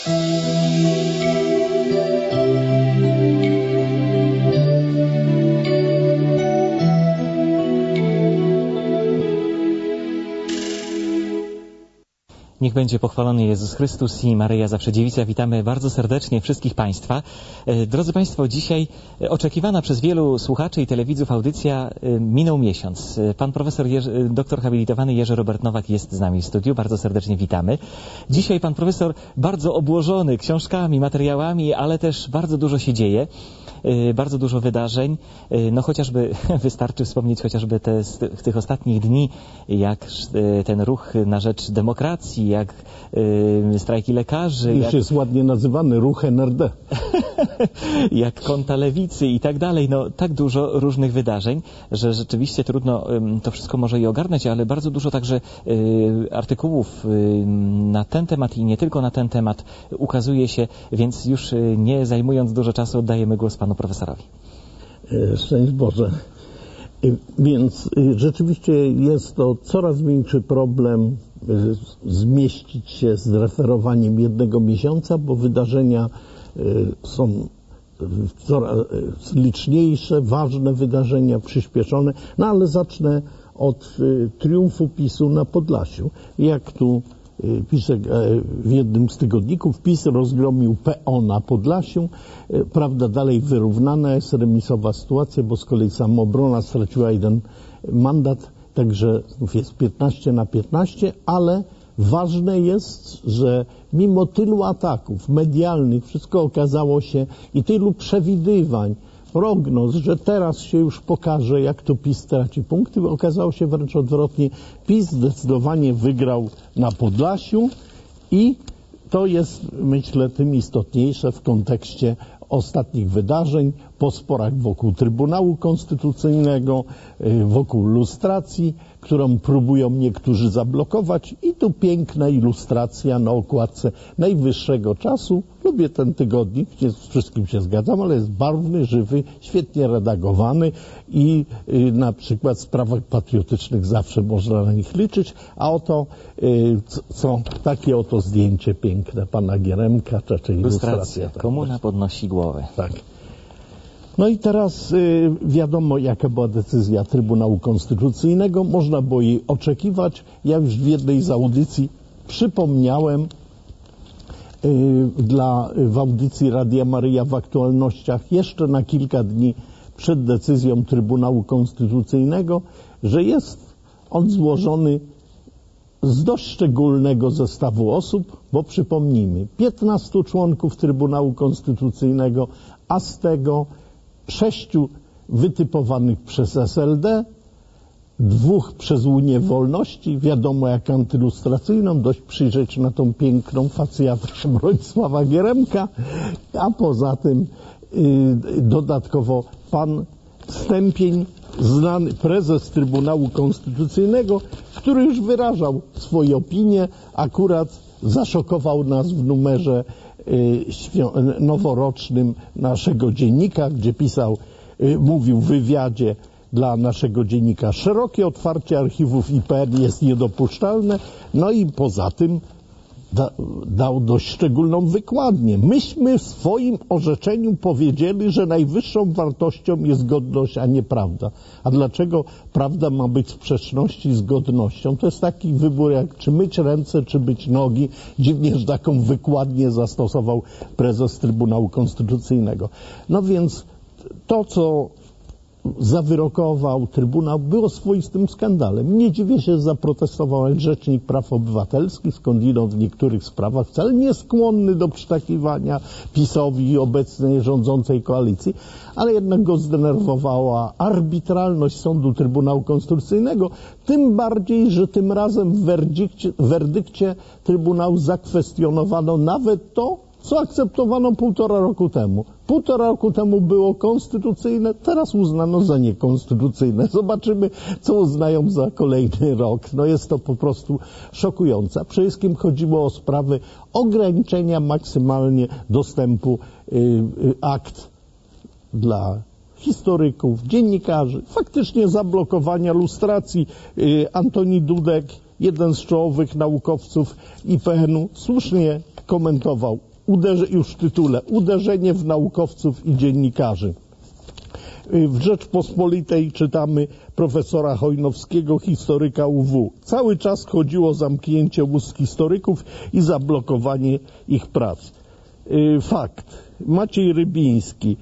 Niech będzie pochwalony Jezus Chrystus i Maryja Zawsze Dziewica. Witamy bardzo serdecznie wszystkich Państwa. Drodzy Państwo, dzisiaj oczekiwana przez wielu słuchaczy i telewidzów audycja minął miesiąc. Pan profesor, doktor habilitowany Jerzy Robert Nowak jest z nami w studiu. Bardzo serdecznie witamy. Dzisiaj pan profesor bardzo obłożony książkami, materiałami, ale też bardzo dużo się dzieje. Bardzo dużo wydarzeń, no chociażby wystarczy wspomnieć chociażby tych ostatnich dni, jak ten ruch na rzecz demokracji, jak strajki lekarzy. Już jest ładnie nazywany ruch NRD. Jak konta lewicy i tak dalej. No tak dużo różnych wydarzeń, że rzeczywiście trudno to wszystko może i ogarnąć, ale bardzo dużo także artykułów na ten temat i nie tylko na ten temat ukazuje się, więc już nie zajmując dużo czasu oddajemy głos panu profesorowi. Szczęść Boże. Więc rzeczywiście jest to coraz większy problem zmieścić się z referowaniem jednego miesiąca, bo wydarzenia są coraz liczniejsze, ważne wydarzenia, przyspieszone. No ale zacznę od triumfu PiS-u na Podlasiu. Jak tu pisze w jednym z tygodników, PiS rozgromił PO na Podlasiu. Prawda dalej wyrównana jest, remisowa sytuacja, bo z kolei Samoobrona straciła jeden mandat, także jest 15-15, ale ważne jest, że mimo tylu ataków medialnych, wszystko okazało się i tylu przewidywań, prognoz, że teraz się już pokaże, jak to PiS straci punkty, okazało się wręcz odwrotnie. PiS zdecydowanie wygrał na Podlasiu i to jest, myślę, tym istotniejsze w kontekście ostatnich wydarzeń, po sporach wokół Trybunału Konstytucyjnego, wokół lustracji, którą próbują niektórzy zablokować. I tu piękna ilustracja na okładce Najwyższego Czasu. Lubię ten tygodnik, z wszystkim się zgadzam, ale jest barwny, żywy, świetnie redagowany i na przykład w sprawach patriotycznych zawsze można na nich liczyć. A oto takie oto zdjęcie piękne pana Gieremka, czy ilustracja. Komuna podnosi głowę. Tak. No i teraz wiadomo, jaka była decyzja Trybunału Konstytucyjnego. Można było jej oczekiwać. Ja już w jednej z audycji przypomniałem w audycji Radia Maryja w aktualnościach jeszcze na kilka dni przed decyzją Trybunału Konstytucyjnego, że jest on złożony z dość szczególnego zestawu osób, bo przypomnijmy, 15 członków Trybunału Konstytucyjnego, a z tego 6 wytypowanych przez SLD, 2 przez Unię Wolności, wiadomo jak antylustracyjną, dość przyjrzeć na tą piękną facjatę Bronisława Gieremka, a poza tym dodatkowo pan Stępień, znany prezes Trybunału Konstytucyjnego, który już wyrażał swoje opinie, akurat zaszokował nas w numerze noworocznym naszego dziennika, gdzie mówił w wywiadzie dla naszego dziennika: szerokie otwarcie archiwów IPN jest niedopuszczalne. No i poza tym dał dość szczególną wykładnię. Myśmy w swoim orzeczeniu powiedzieli, że najwyższą wartością jest godność, a nie prawda. A dlaczego prawda ma być w sprzeczności z godnością? To jest taki wybór, jak czy myć ręce, czy myć nogi. Dziwnie, że taką wykładnię zastosował prezes Trybunału Konstytucyjnego. No więc to, co zawyrokował Trybunał, było swoistym skandalem. Nie dziwię się, że zaprotestował Rzecznik Praw Obywatelskich, skądinąd w niektórych sprawach wcale nie skłonny do przytakiwania PiS-owi i obecnej rządzącej koalicji, ale jednak go zdenerwowała arbitralność sądu Trybunału Konstytucyjnego, tym bardziej, że tym razem w werdykcie Trybunału zakwestionowano nawet to, co akceptowano 1,5 roku temu. 1,5 roku temu było konstytucyjne, teraz uznano za niekonstytucyjne. Zobaczymy, co uznają za kolejny rok. No jest to po prostu szokujące. Przede wszystkim chodziło o sprawy ograniczenia maksymalnie dostępu akt dla historyków, dziennikarzy, faktycznie zablokowania lustracji. Antoni Dudek, jeden z czołowych naukowców IPN-u, słusznie komentował już w tytule, uderzenie w naukowców i dziennikarzy. W Rzeczpospolitej czytamy profesora Hojnowskiego, historyka UW. Cały czas chodziło o zamknięcie ust historyków i zablokowanie ich prac. Fakt. Maciej Rybiński,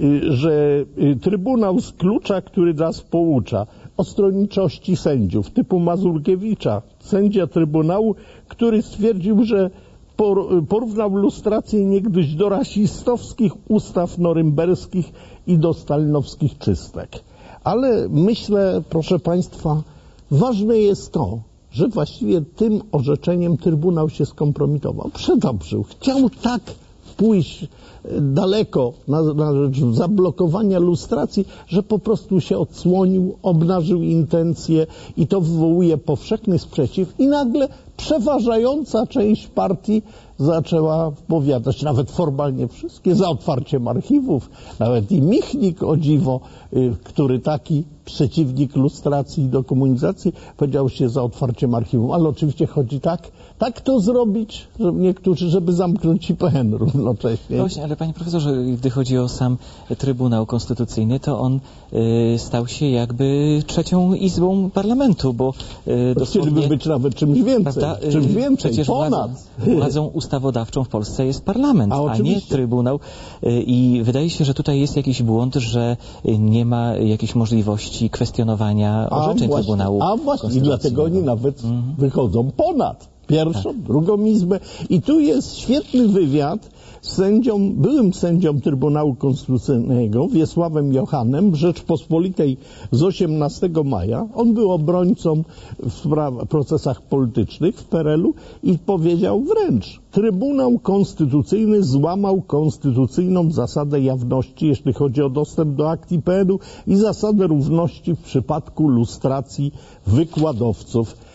że Trybunał z klucza, który nas poucza o stronniczości sędziów, typu Mazurkiewicza, sędzia Trybunału, który stwierdził, że porównał lustrację niegdyś do rasistowskich ustaw norymberskich i do stalinowskich czystek. Ale myślę, proszę Państwa, ważne jest to, że właściwie tym orzeczeniem Trybunał się skompromitował, przedobrzył. Chciał tak pójść daleko na rzecz zablokowania lustracji, że po prostu się odsłonił, obnażył intencje i to wywołuje powszechny sprzeciw i nagle przeważająca część partii zaczęła powiadać, nawet formalnie wszystkie, za otwarciem archiwów, nawet i Michnik, o dziwo, który taki przeciwnik lustracji i dekomunizacji, powiedział się za otwarciem archiwum, ale oczywiście chodzi tak to zrobić, żeby niektórzy, żeby zamknąć IPN równocześnie. Właśnie, ale panie profesorze, gdy chodzi o sam Trybunał Konstytucyjny, to on stał się jakby trzecią izbą parlamentu, bo chcieliby być nawet czymś więcej, przecież ponad. Władzą ustawodawczą w Polsce jest parlament, a nie Trybunał. I wydaje się, że tutaj jest jakiś błąd, że nie ma jakiejś możliwości kwestionowania orzeczeń Trybunału. A właśnie, i dlatego oni nawet wychodzą ponad pierwszą, drugą izbę. I tu jest świetny wywiad z byłym sędzią Trybunału Konstytucyjnego, Wiesławem Johannem, w Rzeczpospolitej z 18 maja. On był obrońcą w procesach politycznych w PRL-u i powiedział wręcz: Trybunał Konstytucyjny złamał konstytucyjną zasadę jawności, jeśli chodzi o dostęp do akt IPN-u i zasadę równości w przypadku lustracji wykładowców.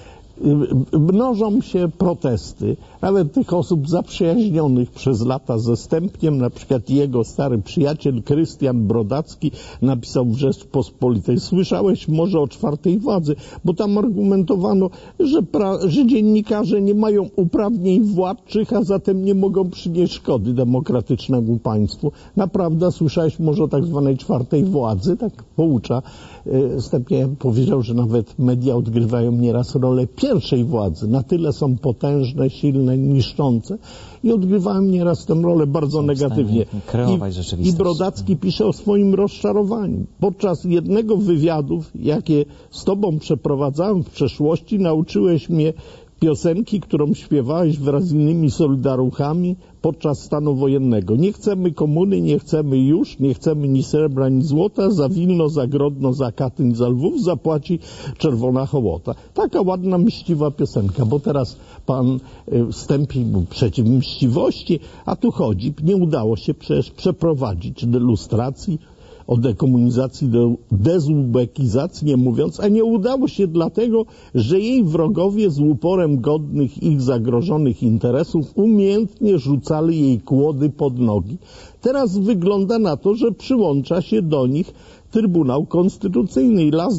Mnożą się protesty, nawet tych osób zaprzyjaźnionych przez lata ze Stępniem, na przykład jego stary przyjaciel Krystian Brodacki napisał w Rzeczpospolitej: słyszałeś może o czwartej władzy, bo tam argumentowano, że dziennikarze nie mają uprawnień władczych, a zatem nie mogą przynieść szkody demokratycznemu państwu. Naprawdę słyszałeś może o tak zwanej czwartej władzy? Tak poucza. Stępnie powiedział, że nawet media odgrywają nieraz rolę pierwszej władzy. Na tyle są potężne, silne, niszczące i odgrywałem nieraz tę rolę bardzo negatywnie. I Brodacki pisze o swoim rozczarowaniu. Podczas jednego wywiadu, jakie z tobą przeprowadzałem w przeszłości, nauczyłeś mnie piosenki, którą śpiewałeś wraz z innymi solidaruchami podczas stanu wojennego. Nie chcemy komuny, nie chcemy ni srebra, ni złota, za Wilno, za Grodno, za Katyń, za Lwów zapłaci czerwona hołota. Taka ładna, mściwa piosenka, bo teraz pan Stępień był przeciw mściwości, a tu chodzi, nie udało się przecież przeprowadzić lustracji, o dekomunizacji do dezubekizacji nie mówiąc, a nie udało się dlatego, że jej wrogowie z uporem godnych ich zagrożonych interesów umiejętnie rzucali jej kłody pod nogi. Teraz wygląda na to, że przyłącza się do nich Trybunał Konstytucyjny i last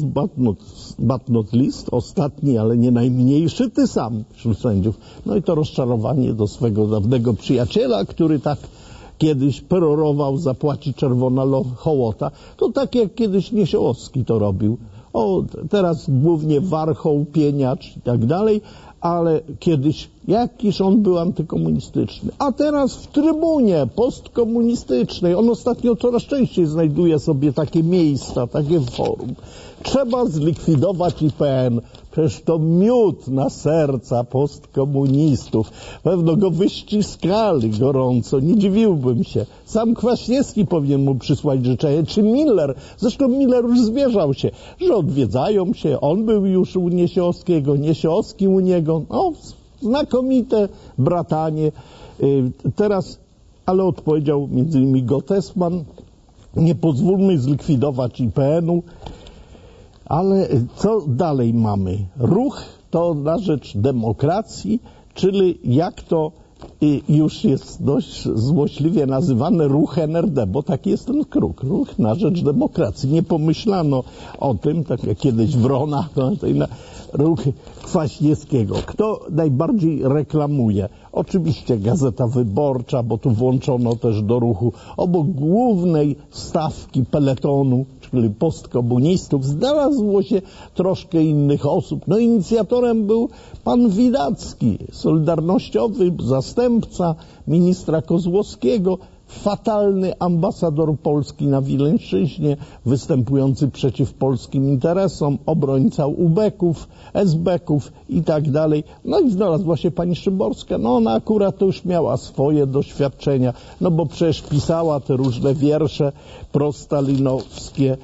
but not least, ostatni, ale nie najmniejszy, ty sam wśród sędziów. No i to rozczarowanie do swego dawnego przyjaciela, który tak kiedyś perorował, zapłaci czerwona hołota. To tak jak kiedyś Niesiołowski to robił. Teraz głównie Warchoł, Pieniacz i tak dalej, ale kiedyś jakiż on był antykomunistyczny. A teraz w trybunie postkomunistycznej, on ostatnio coraz częściej znajduje sobie takie miejsca, takie forum. Trzeba zlikwidować IPN. Przecież to miód na serca postkomunistów. Pewno go wyściskali gorąco, nie dziwiłbym się. Sam Kwaśniewski powinien mu przysłać życzenie, czy Miller. Zresztą Miller już zwierzał się, że odwiedzają się. On był już u Niesiołowskiego, Niesiołowski u niego. Znakomite bratanie. Teraz, ale odpowiedział między innymi Gottesman: nie pozwólmy zlikwidować IPN-u. Ale co dalej mamy? Ruch to na rzecz demokracji, czyli jak to już jest dość złośliwie nazywany ruch NRD, bo taki jest ten ruch na rzecz demokracji. Nie pomyślano o tym, tak jak kiedyś Wrona, ruch Kwaśniewskiego. Kto najbardziej reklamuje? Oczywiście Gazeta Wyborcza, bo tu włączono też do ruchu obok głównej stawki peletonu, czyli postkomunistów, znalazło się troszkę innych osób. No inicjatorem był pan Widacki, solidarnościowy zastępca ministra Kozłowskiego, fatalny ambasador Polski na Wileńszczyźnie, występujący przeciw polskim interesom, obrońca ubeków, esbeków i tak dalej. No i znalazła się pani Szymborska. No ona akurat to już miała swoje doświadczenia, no bo przecież pisała te różne wiersze prostalinowskie,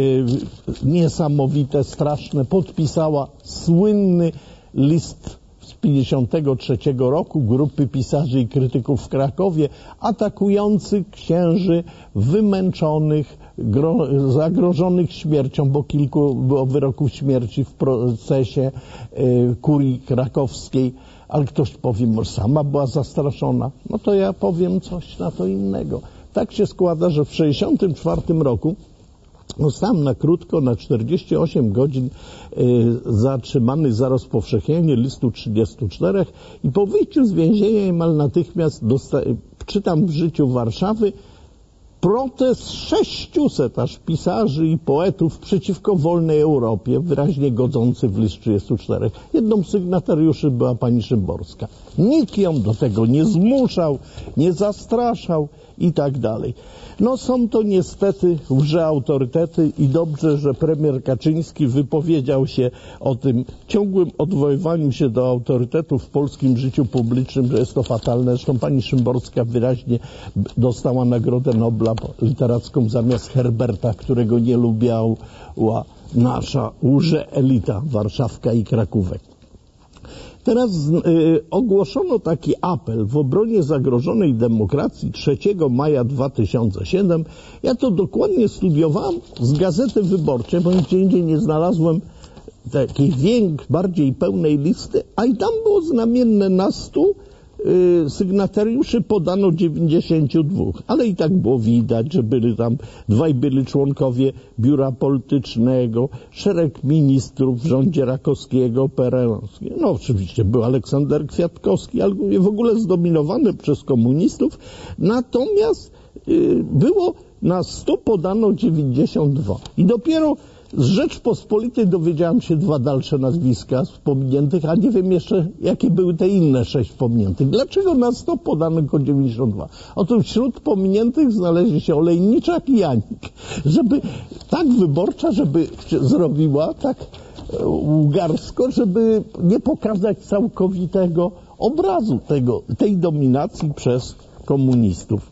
niesamowite, straszne. Podpisała słynny list z 1953 roku grupy pisarzy i krytyków w Krakowie, atakujący księży wymęczonych, zagrożonych śmiercią, bo kilku było wyroków śmierci w procesie kurii krakowskiej, ale ktoś powie, może sama była zastraszona. No to ja powiem coś na to innego. Tak się składa, że w 1964 roku zostałem na krótko, na 48 godzin zatrzymany za rozpowszechnienie listu 34 i po wyjściu z więzienia niemal natychmiast czytam w życiu Warszawy protest 600 aż pisarzy i poetów przeciwko wolnej Europie, wyraźnie godzący w list 34. Jedną z sygnatariuszy była pani Szymborska. Nikt ją do tego nie zmuszał, nie zastraszał i tak dalej. No są to niestety łże-autorytety i dobrze, że premier Kaczyński wypowiedział się o tym ciągłym odwoływaniu się do autorytetów w polskim życiu publicznym, że jest to fatalne. Zresztą pani Szymborska wyraźnie dostała Nagrodę Nobla literacką zamiast Herberta, którego nie lubiała nasza łże-elita warszawka i Krakówek. Teraz ogłoszono taki apel w obronie zagrożonej demokracji 3 maja 2007. Ja to dokładnie studiowałem z Gazety Wyborczej, bo nigdzie indziej nie znalazłem takiej bardziej pełnej listy, a i tam było znamienne na 100 sygnatariuszy podano 92, ale i tak było widać, że byli członkowie biura politycznego, szereg ministrów w rządzie Rakowskiego, Perelowskiego. No oczywiście był Aleksander Kwiatkowski, ale w ogóle zdominowany przez komunistów, natomiast było na 100 podano 92 i dopiero z Rzeczpospolitej dowiedziałem się 2 dalsze nazwiska z pominiętych, a nie wiem jeszcze, jakie były te inne 6 pominiętych. Dlaczego na 100 podano tylko 92? Otóż wśród pominiętych znaleźli się Olejniczak i Janik. Żeby tak Wyborcza, żeby zrobiła tak łgarsko, żeby nie pokazać całkowitego obrazu tej dominacji przez komunistów.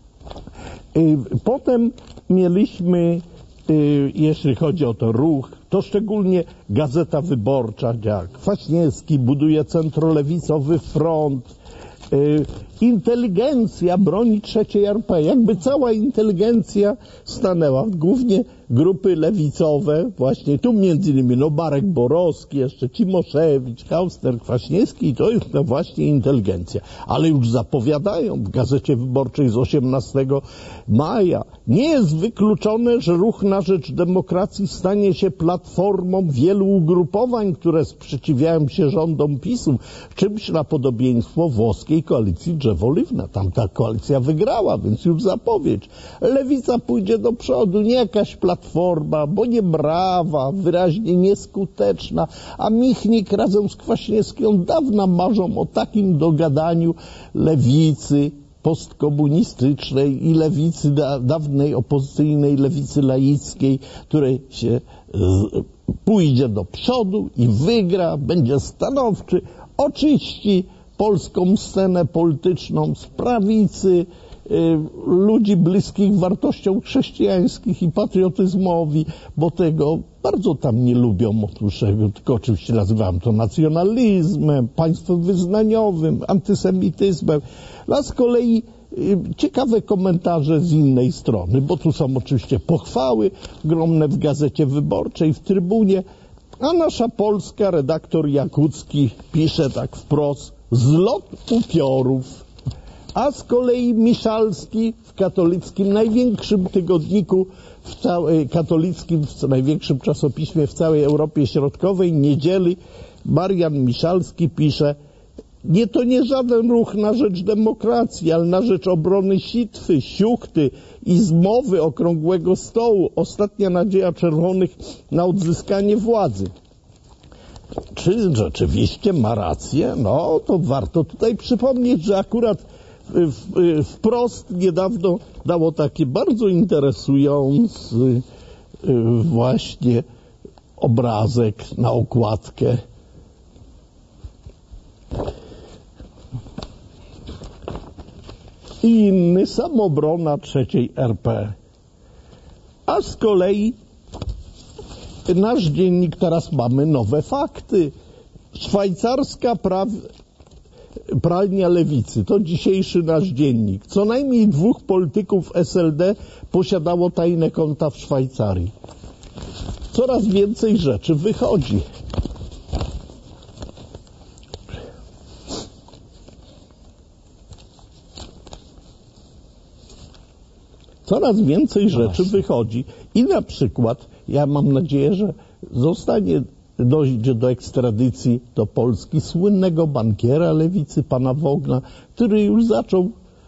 Potem mieliśmy, jeśli chodzi o to ruch, to szczególnie Gazeta Wyborcza, jak Kwaśniewski buduje centrolewicowy front, inteligencja broni trzeciej RP, jakby cała inteligencja stanęła, głównie grupy lewicowe, właśnie tu między innymi Nobarek Borowski, jeszcze Cimoszewicz, Kauster, Kwaśniewski i to jest to właśnie inteligencja. Ale już zapowiadają w Gazecie Wyborczej z 18 maja, nie jest wykluczone, że ruch na rzecz demokracji stanie się platformą wielu ugrupowań, które sprzeciwiają się rządom PiS-u, czymś na podobieństwo włoskiej koalicji Drzewo Oliwne. Tam ta koalicja wygrała, więc już zapowiedź. Lewica pójdzie do przodu, nie jakaś platforma, bo nie brawa, wyraźnie nieskuteczna, a Michnik razem z Kwaśniewskim od dawna marzą o takim dogadaniu lewicy postkomunistycznej i lewicy dawnej opozycyjnej, lewicy laickiej, której się pójdzie do przodu i wygra, będzie stanowczy, oczyści polską scenę polityczną z prawicy, ludzi bliskich wartościom chrześcijańskich i patriotyzmowi, bo tego bardzo tam nie lubią, otóż tylko oczywiście nazywałem to nacjonalizmem, państwem wyznaniowym, antysemityzmem, a z kolei ciekawe komentarze z innej strony, bo tu są oczywiście pochwały ogromne w Gazecie Wyborczej, w Trybunie, a nasza Polska, redaktor Jakucki pisze tak wprost: zlot upiorów. A z kolei Miszalski w katolickim, największym tygodniku, w największym czasopiśmie w całej Europie Środkowej, Niedzieli, Marian Miszalski pisze: To nie żaden ruch na rzecz demokracji, ale na rzecz obrony sitwy, siuchty i zmowy okrągłego stołu. Ostatnia nadzieja czerwonych na odzyskanie władzy. Czy rzeczywiście ma rację? No, to warto tutaj przypomnieć, że akurat Wprost niedawno dało taki bardzo interesujący właśnie obrazek na okładkę. I inny, Samobrona III RP. A z kolei nasz dziennik, teraz mamy nowe fakty. Szwajcarska pralnia lewicy, to dzisiejszy nasz dziennik. Co najmniej 2 polityków SLD posiadało tajne konta w Szwajcarii. Coraz więcej rzeczy wychodzi. Coraz więcej rzeczy wychodzi i na przykład, ja mam nadzieję, że dojdzie do ekstradycji do Polski słynnego bankiera lewicy, pana Wogna, który już zaczął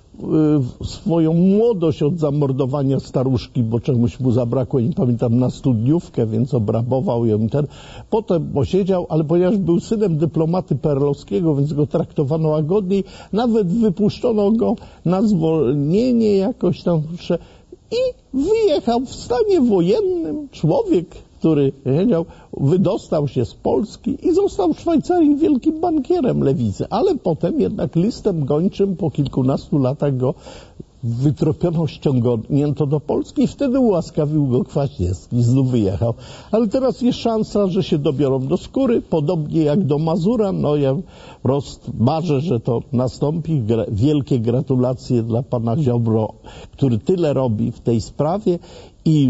swoją młodość od zamordowania staruszki, bo czemuś mu zabrakło, nie pamiętam, na studniówkę, więc obrabował ją. Potem posiedział, ale ponieważ był synem dyplomaty perlowskiego, więc go traktowano łagodniej, nawet wypuszczono go na zwolnienie jakoś tam i wyjechał w stanie wojennym. Człowiek, który wydostał się z Polski i został w Szwajcarii wielkim bankierem lewicy, ale potem jednak listem gończym po kilkunastu latach go wytropiono, ściągnięto do Polski i wtedy ułaskawił go Kwaśniewski, znów wyjechał. Ale teraz jest szansa, że się dobiorą do skóry, podobnie jak do Mazura. No ja marzę, że to nastąpi. Wielkie gratulacje dla pana Ziobro, który tyle robi w tej sprawie i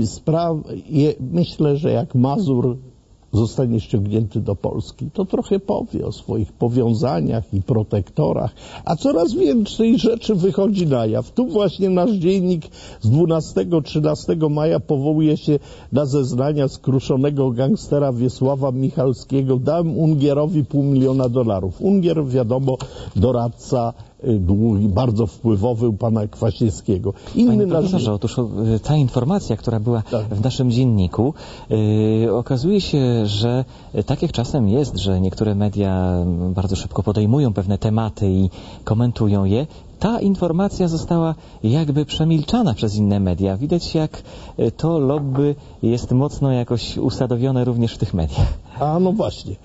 myślę, że jak Mazur zostanie ściągnięty do Polski, to trochę powie o swoich powiązaniach i protektorach, a coraz więcej rzeczy wychodzi na jaw. Tu właśnie nasz dziennik z 12-13 maja powołuje się na zeznania skruszonego gangstera Wiesława Michalskiego. Dałem Ungierowi $500 000. Ungier, wiadomo, doradca długi, bardzo wpływowy u pana Kwaśniewskiego. Panie profesorze, otóż ta informacja, która była w naszym dzienniku, okazuje się, że tak jak czasem jest, że niektóre media bardzo szybko podejmują pewne tematy i komentują je, ta informacja została jakby przemilczana przez inne media. Widać, jak to lobby jest mocno jakoś usadowione również w tych mediach. A no właśnie.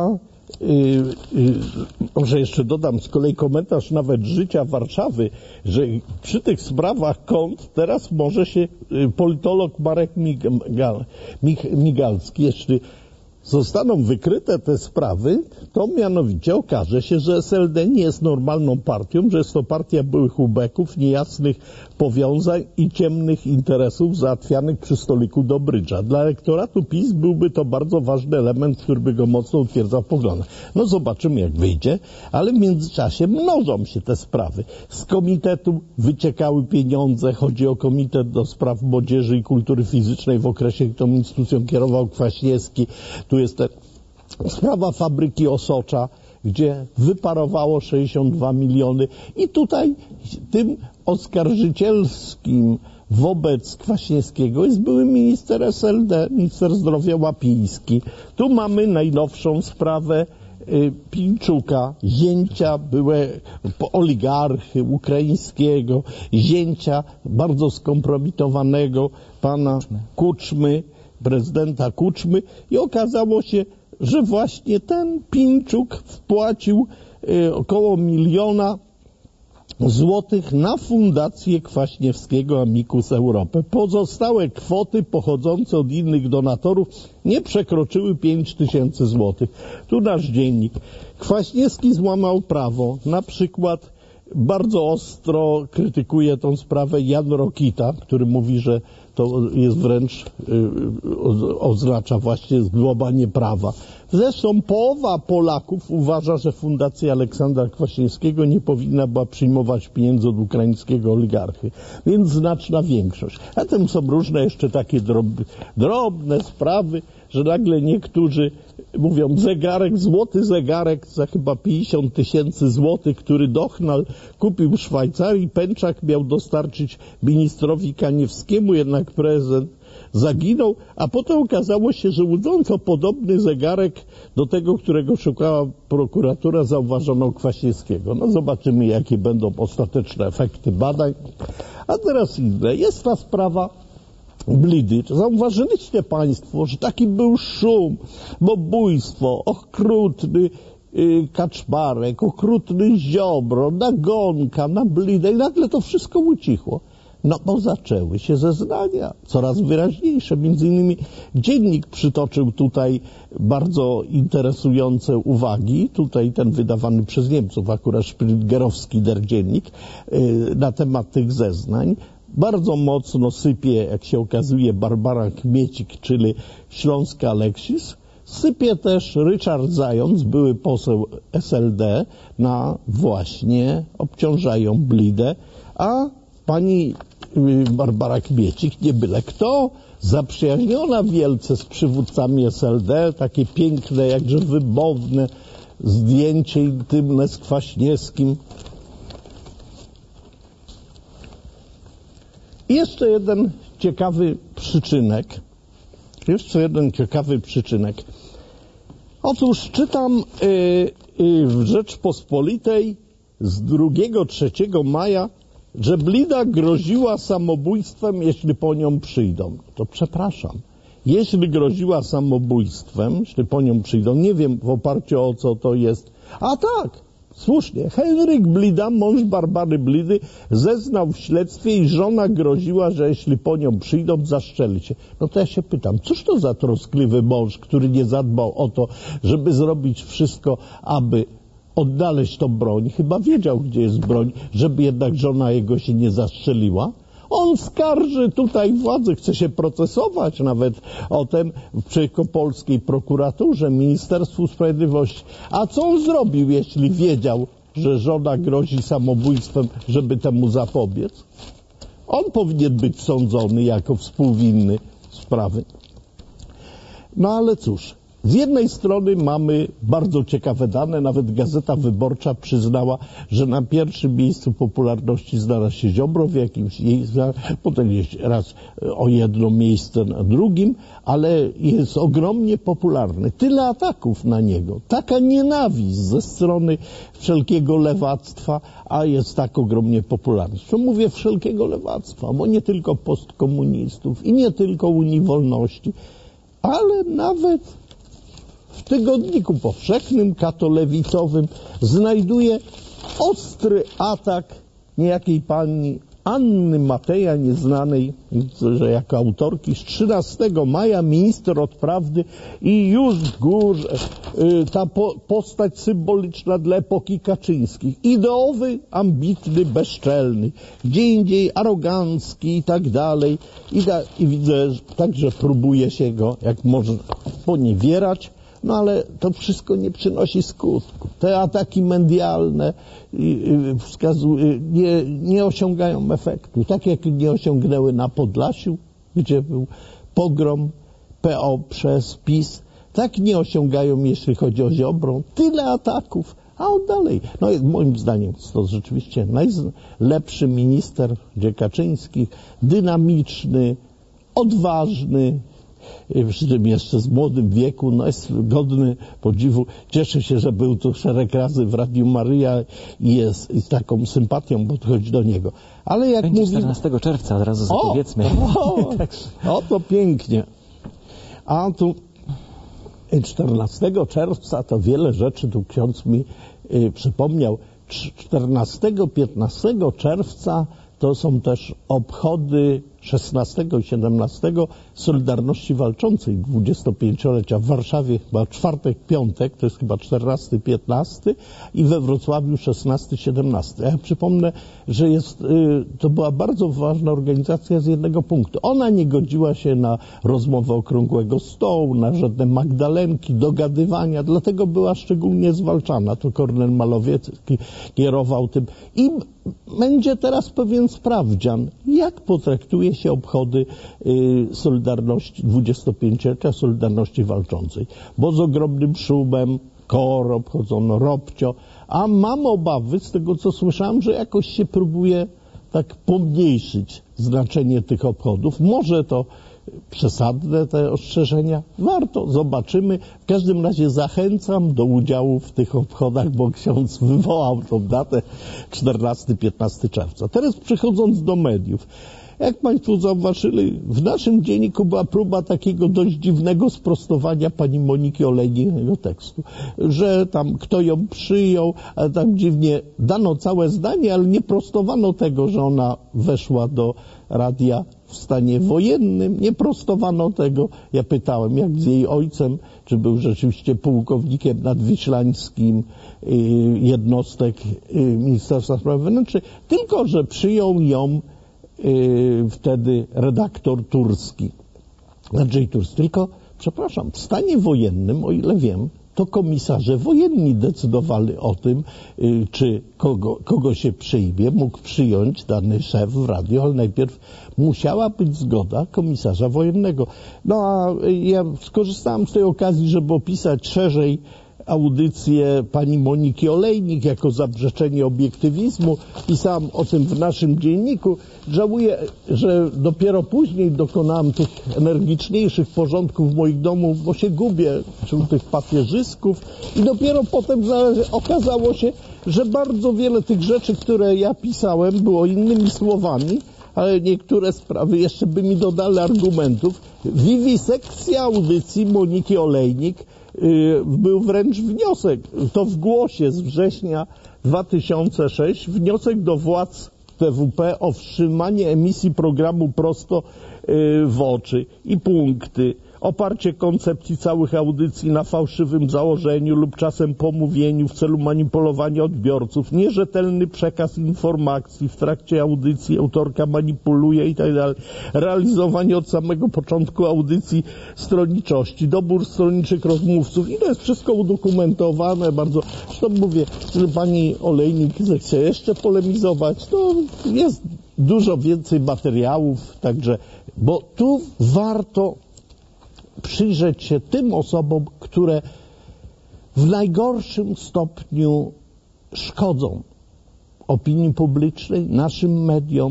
Może jeszcze dodam z kolei komentarz nawet Życia Warszawy, że przy tych sprawach kont teraz może się politolog Marek Migalski, jeśli zostaną wykryte te sprawy, to mianowicie okaże się, że SLD nie jest normalną partią, że jest to partia byłych ubeków, niejasnych powiązań i ciemnych interesów załatwianych przy stoliku do brydża. Dla elektoratu PiS byłby to bardzo ważny element, który by go mocno utwierdzał w poglądach. No zobaczymy, jak wyjdzie, ale w międzyczasie mnożą się te sprawy. Z komitetu wyciekały pieniądze, chodzi o Komitet do Spraw Młodzieży i Kultury Fizycznej w okresie, gdy tą instytucją kierował Kwaśniewski. Tu jest sprawa fabryki Osocza, gdzie wyparowało 62 miliony i tutaj tym oskarżycielskim wobec Kwaśniewskiego jest były minister SLD, minister zdrowia Łapiński. Tu mamy najnowszą sprawę Pińczuka, zięcia byłego oligarchy ukraińskiego, zięcia bardzo skompromitowanego pana Kuczmy, prezydenta Kuczmy, i okazało się, że właśnie ten Pińczuk wpłacił około 1 miliona złotych na fundację Kwaśniewskiego Amicus Europę. Pozostałe kwoty pochodzące od innych donatorów nie przekroczyły 5 000 złotych. Tu nasz dziennik. Kwaśniewski złamał prawo. Na przykład bardzo ostro krytykuje tą sprawę Jan Rokita, który mówi, że to jest wręcz, oznacza właśnie złamanie prawa. Zresztą połowa Polaków uważa, że Fundacja Aleksandra Kwaśniewskiego nie powinna była przyjmować pieniędzy od ukraińskiego oligarchy. Więc znaczna większość. A tym są różne jeszcze takie drobne sprawy, że nagle niektórzy mówią złoty zegarek za chyba 50 000 złotych, który Dochnal kupił w Szwajcarii. Pęczak miał dostarczyć ministrowi Kaniewskiemu, jednak prezydent zaginął, a potem okazało się, że łudząco podobny zegarek do tego, którego szukała prokuratura, zauważono Kwaśniewskiego. No zobaczymy, jakie będą ostateczne efekty badań. A teraz inne. Jest ta sprawa Blidy. Zauważyliście Państwo, że taki był szum, bobójstwo, okrutny Kaczmarek, okrutny Ziobro, nagonka na Blidę i nagle to wszystko ucichło. No bo zaczęły się zeznania, coraz wyraźniejsze. Między innymi Dziennik przytoczył tutaj bardzo interesujące uwagi, tutaj ten wydawany przez Niemców, akurat szprytgerowski Der Dziennik, na temat tych zeznań. Bardzo mocno sypie, jak się okazuje, Barbara Kmiecik, czyli Śląska Aleksis. Sypie też Ryszard Zając, były poseł SLD, na właśnie obciążają Blidę, a pani Barbara Kmiecik, nie byle kto, zaprzyjaźniona wielce z przywódcami SLD, takie piękne, jakże wymowne zdjęcie intymne z Kwaśniewskim. I jeszcze jeden ciekawy przyczynek. Otóż czytam w Rzeczpospolitej z 2-3 maja, że Blida groziła samobójstwem, jeśli po nią przyjdą. To przepraszam. Jeśli groziła samobójstwem, jeśli po nią przyjdą, nie wiem w oparciu o co to jest. A tak, słusznie, Henryk Blida, mąż Barbary Blidy, zeznał w śledztwie i żona groziła, że jeśli po nią przyjdą, zastrzeli się. No to ja się pytam, cóż to za troskliwy mąż, który nie zadbał o to, żeby zrobić wszystko, aby odnaleźć tą broń. Chyba wiedział, gdzie jest broń, żeby jednak żona jego się nie zastrzeliła. On skarży tutaj władzy, chce się procesować nawet o tym przeciwko polskiej prokuraturze, Ministerstwu Sprawiedliwości. A co on zrobił, jeśli wiedział, że żona grozi samobójstwem, żeby temu zapobiec? On powinien być sądzony jako współwinny sprawy. No ale cóż, z jednej strony mamy bardzo ciekawe dane, nawet Gazeta Wyborcza przyznała, że na pierwszym miejscu popularności znalazł się Ziobro, w jakimś potem jest raz o jedno miejsce na drugim, ale jest ogromnie popularny. Tyle ataków na niego, taka nienawiść ze strony wszelkiego lewactwa, a jest tak ogromnie popularny. Co mówię wszelkiego lewactwa, bo nie tylko postkomunistów i nie tylko Unii Wolności, ale nawet w Tygodniku Powszechnym, katolewicowym znajduje ostry atak niejakiej pani Anny Mateja, nieznanej, że jako autorki, z 13 maja, minister od prawdy i już w górze ta postać symboliczna dla epoki Kaczyńskich. Ideowy, ambitny, bezczelny, gdzie indziej arogancki i tak dalej. I widzę, że także próbuje się go, jak można, poniewierać. No ale to wszystko nie przynosi skutku. Te ataki medialne nie osiągają efektu. Tak jak nie osiągnęły na Podlasiu, gdzie był pogrom PO przez PiS, tak nie osiągają, jeśli chodzi o Ziobrą. Tyle ataków, a on dalej. No moim zdaniem jest to rzeczywiście najlepszy minister, gdzie Kaczyński, dynamiczny, odważny, przy tym jeszcze w młodym wieku, no jest godny podziwu. Cieszę się, że był tu szereg razy w Radiu Maryja i jest z taką sympatią podchodzi do niego. Ale jak będzie mówi... 14 czerwca, od razu zapowiedzmy. O, to pięknie. A tu 14 czerwca to wiele rzeczy tu ksiądz mi przypomniał. 14-15 czerwca to są też obchody 16 i 17 Solidarności Walczącej, 25-lecia w Warszawie chyba czwartek, piątek, to jest chyba 14, 15 i we Wrocławiu 16, 17. Ja przypomnę, że to była bardzo ważna organizacja z jednego punktu. Ona nie godziła się na rozmowę okrągłego stołu, na żadne magdalenki, dogadywania, dlatego była szczególnie zwalczana. To Kornel Malowiecki kierował tym. I będzie teraz pewien sprawdzian, jak potraktuje się obchody Solidarności, 25-lecia Solidarności Walczącej. Bo z ogromnym szumem, KOR obchodzono, Robcio, a mam obawy z tego, co słyszałem, że jakoś się próbuje tak pomniejszyć znaczenie tych obchodów. Może to przesadne te ostrzeżenia? Warto, zobaczymy. W każdym razie zachęcam do udziału w tych obchodach, bo ksiądz wywołał tą datę 14-15 czerwca. Teraz przechodząc do mediów. Jak Państwo zauważyli, w naszym dzienniku była próba takiego dość dziwnego sprostowania pani Moniki Olejnik tego tekstu, że tam kto ją przyjął, ale tam dziwnie dano całe zdanie, ale nie prostowano tego, że ona weszła do radia w stanie wojennym, nie prostowano tego. Ja pytałem, jak z jej ojcem, czy był rzeczywiście pułkownikiem nadwiślańskim jednostek Ministerstwa Spraw Wewnętrznych, tylko że przyjął ją wtedy redaktor Turski, Andrzej Turski. Tylko, przepraszam, w stanie wojennym, o ile wiem, to komisarze wojenni decydowali o tym, czy kogo się przyjmie, mógł przyjąć dany szef w radio, ale najpierw musiała być zgoda komisarza wojennego. No a ja skorzystałem z tej okazji, żeby opisać szerzej audycję pani Moniki Olejnik jako zaprzeczenie obiektywizmu. Pisałem o tym w naszym dzienniku. Żałuję, że dopiero później dokonałem tych energiczniejszych porządków w moich domu, bo się gubię wśród tych papieżysków i dopiero potem okazało się, że bardzo wiele tych rzeczy, które ja pisałem, było innymi słowami, ale niektóre sprawy jeszcze by mi dodali argumentów. Wiwisekcja audycji Moniki Olejnik był wręcz wniosek, to w Głosie z września 2006, wniosek do władz TVP o wstrzymanie emisji programu Prosto w oczy i punkty. Oparcie koncepcji całych audycji na fałszywym założeniu lub czasem pomówieniu w celu manipulowania odbiorców, nierzetelny przekaz informacji w trakcie audycji, autorka manipuluje i tak dalej, realizowanie od samego początku audycji stronniczości, dobór stronniczych rozmówców i to jest wszystko udokumentowane bardzo. Zresztą mówię, że pani Olejnik zechce jeszcze polemizować, to jest dużo więcej materiałów, także, bo tu warto przyjrzeć się tym osobom, które w najgorszym stopniu szkodzą opinii publicznej, naszym mediom,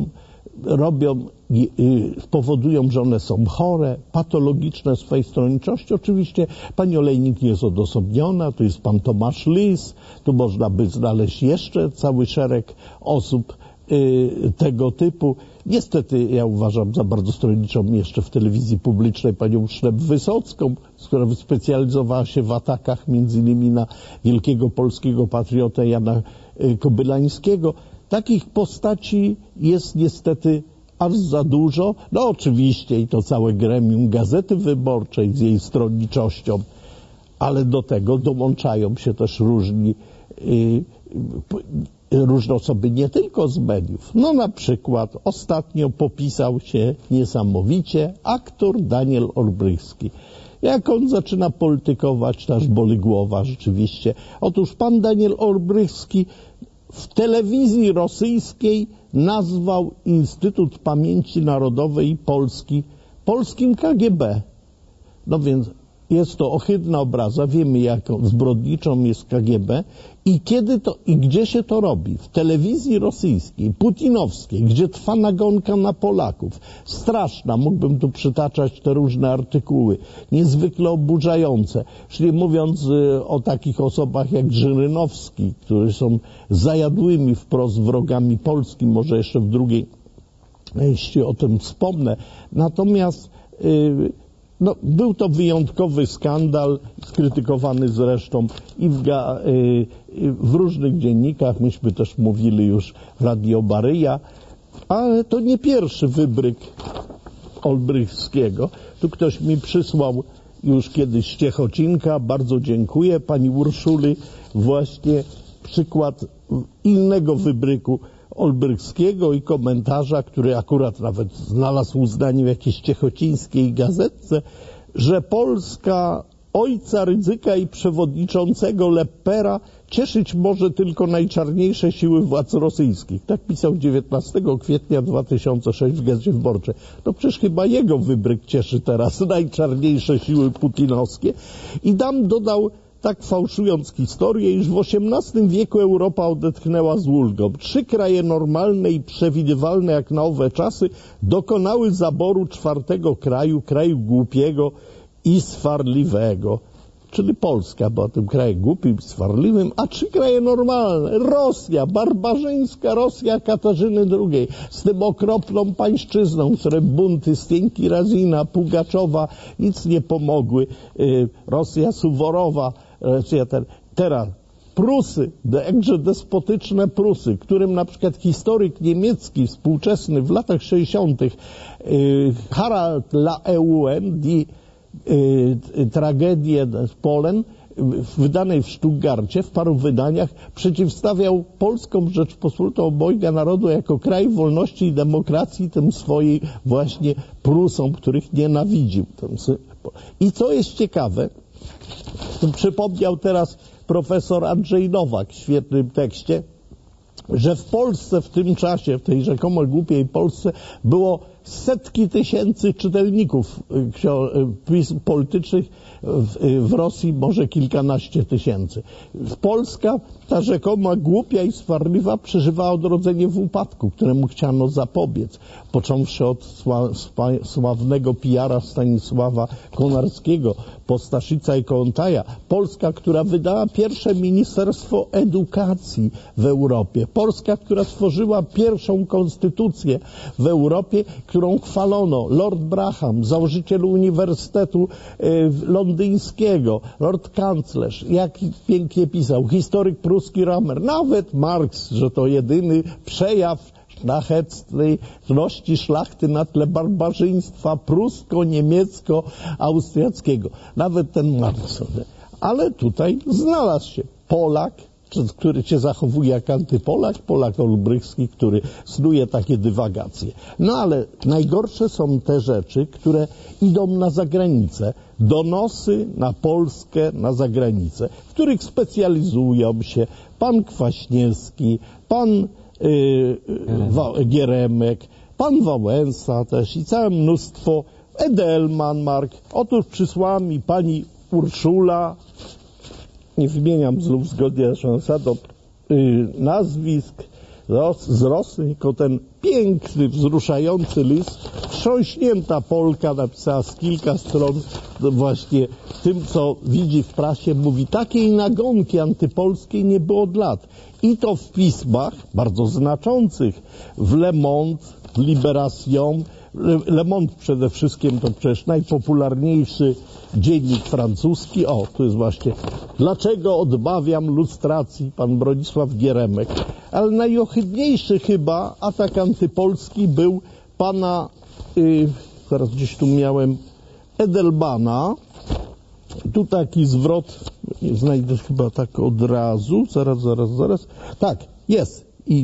powodują, że one są chore, patologiczne w swojej stronniczości. Oczywiście pani Olejnik nie jest odosobniona, tu jest pan Tomasz Lis, tu można by znaleźć jeszcze cały szereg osób tego typu. Niestety ja uważam za bardzo stronniczą jeszcze w telewizji publicznej panią Szreb-Wysocką, która wyspecjalizowała się w atakach między innymi na wielkiego polskiego patriotę Jana Kobylańskiego. Takich postaci jest niestety aż za dużo. No oczywiście i to całe gremium Gazety Wyborczej z jej stronniczością, ale do tego dołączają się też różne osoby nie tylko z mediów. No na przykład ostatnio popisał się niesamowicie aktor Daniel Olbrychski. Jak on zaczyna politykować, to aż boli głowa rzeczywiście. Otóż pan Daniel Olbrychski w telewizji rosyjskiej nazwał Instytut Pamięci Narodowej Polski polskim KGB. No więc jest to ohydna obraza, wiemy jaką zbrodniczą jest KGB i kiedy to i gdzie się to robi? W telewizji rosyjskiej, putinowskiej, gdzie trwa nagonka na Polaków. Straszna, mógłbym tu przytaczać te różne artykuły, niezwykle oburzające. Czyli mówiąc o takich osobach jak Żyrynowski, którzy są zajadłymi wprost wrogami Polski, może jeszcze w drugiej części o tym wspomnę. Natomiast no, był to wyjątkowy skandal, skrytykowany zresztą i w różnych dziennikach, myśmy też mówili już w Radio Baryja, ale to nie pierwszy wybryk Olbrychskiego. Tu ktoś mi przysłał już kiedyś z Ciechocinka, bardzo dziękuję pani Urszuli, właśnie przykład innego wybryku Olbrychskiego i komentarza, który akurat nawet znalazł uznanie w jakiejś ciechocińskiej gazetce, że Polska ojca Rydzyka i przewodniczącego Leppera cieszyć może tylko najczarniejsze siły władz rosyjskich. Tak pisał 19 kwietnia 2006 w Gazecie Wyborczej. No przecież chyba jego wybryk cieszy teraz najczarniejsze siły putinowskie. I tam dodał, tak fałszując historię, iż w XVIII wieku Europa odetchnęła z ulgą. 3 kraje normalne i przewidywalne jak na owe czasy dokonały zaboru 4. kraju, kraju głupiego i swarliwego. Czyli Polska była tym krajem głupim, swarliwym, a 3 kraje normalne. Rosja, barbarzyńska Rosja Katarzyny II, z tym okropną pańszczyzną, które bunty Stienki Razina, Pugaczowa nic nie pomogły. Rosja Suworowa, teraz Prusy, jakże despotyczne Prusy, którym na przykład historyk niemiecki współczesny w latach 60. Harald Laeuen, tragedię z Polen, wydanej w Stuttgarcie, w paru wydaniach, przeciwstawiał Polską Rzeczpospolitą obojga narodu jako kraj wolności i demokracji tym swojej właśnie Prusom, których nienawidził. I co jest ciekawe, to przypomniał teraz profesor Andrzej Nowak w świetnym tekście, że w Polsce w tym czasie, w tej rzekomo głupiej Polsce, było setki tysięcy czytelników pism politycznych, w Rosji może kilkanaście tysięcy. Polska, ta rzekoma głupia i swarliwa, przeżywała odrodzenie w upadku, któremu chciano zapobiec, począwszy od sławnego PR-a Stanisława Konarskiego, Postaszica i Kołątaja. Polska, która wydała pierwsze Ministerstwo Edukacji w Europie. Polska, która stworzyła pierwszą konstytucję w Europie, którą chwalono. Lord Braham, założyciel Uniwersytetu Londyńskiego, lord kanclerz, jak pięknie pisał, historyk pruski Ramer, nawet Marx, że to jedyny przejaw szlachetności szlachty na tle barbarzyństwa prusko-niemiecko-austriackiego. Nawet ten Marx. Ale tutaj znalazł się Polak, który się zachowuje jak antypolak, Polak olbrychski, który snuje takie dywagacje. No ale najgorsze są te rzeczy, które idą na zagranicę. Donosy na Polskę na zagranicę, w których specjalizują się pan Kwaśniewski, pan Gieremek, pan Wałęsa też i całe mnóstwo, Edelman Mark. Otóż przysłała mi pani Urszula, nie wymieniam znów zgodnie z naszą zasadą nazwisk z Rosji, tylko ten piękny, wzruszający list. Wstrząśnięta Polka napisała z kilka stron właśnie tym, co widzi w prasie, mówi, takiej nagonki antypolskiej nie było od lat. I to w pismach bardzo znaczących, w Le Monde, w Libération. Le Monde przede wszystkim to przecież najpopularniejszy dziennik francuski. O, tu jest właśnie, dlaczego odmawiam lustracji, pan Bronisław Gieremek. Ale najohydniejszy chyba atak antypolski był pana, zaraz gdzieś tu miałem, Edelmana. Tu taki zwrot, nie znajdę chyba tak od razu, zaraz. Tak, jest.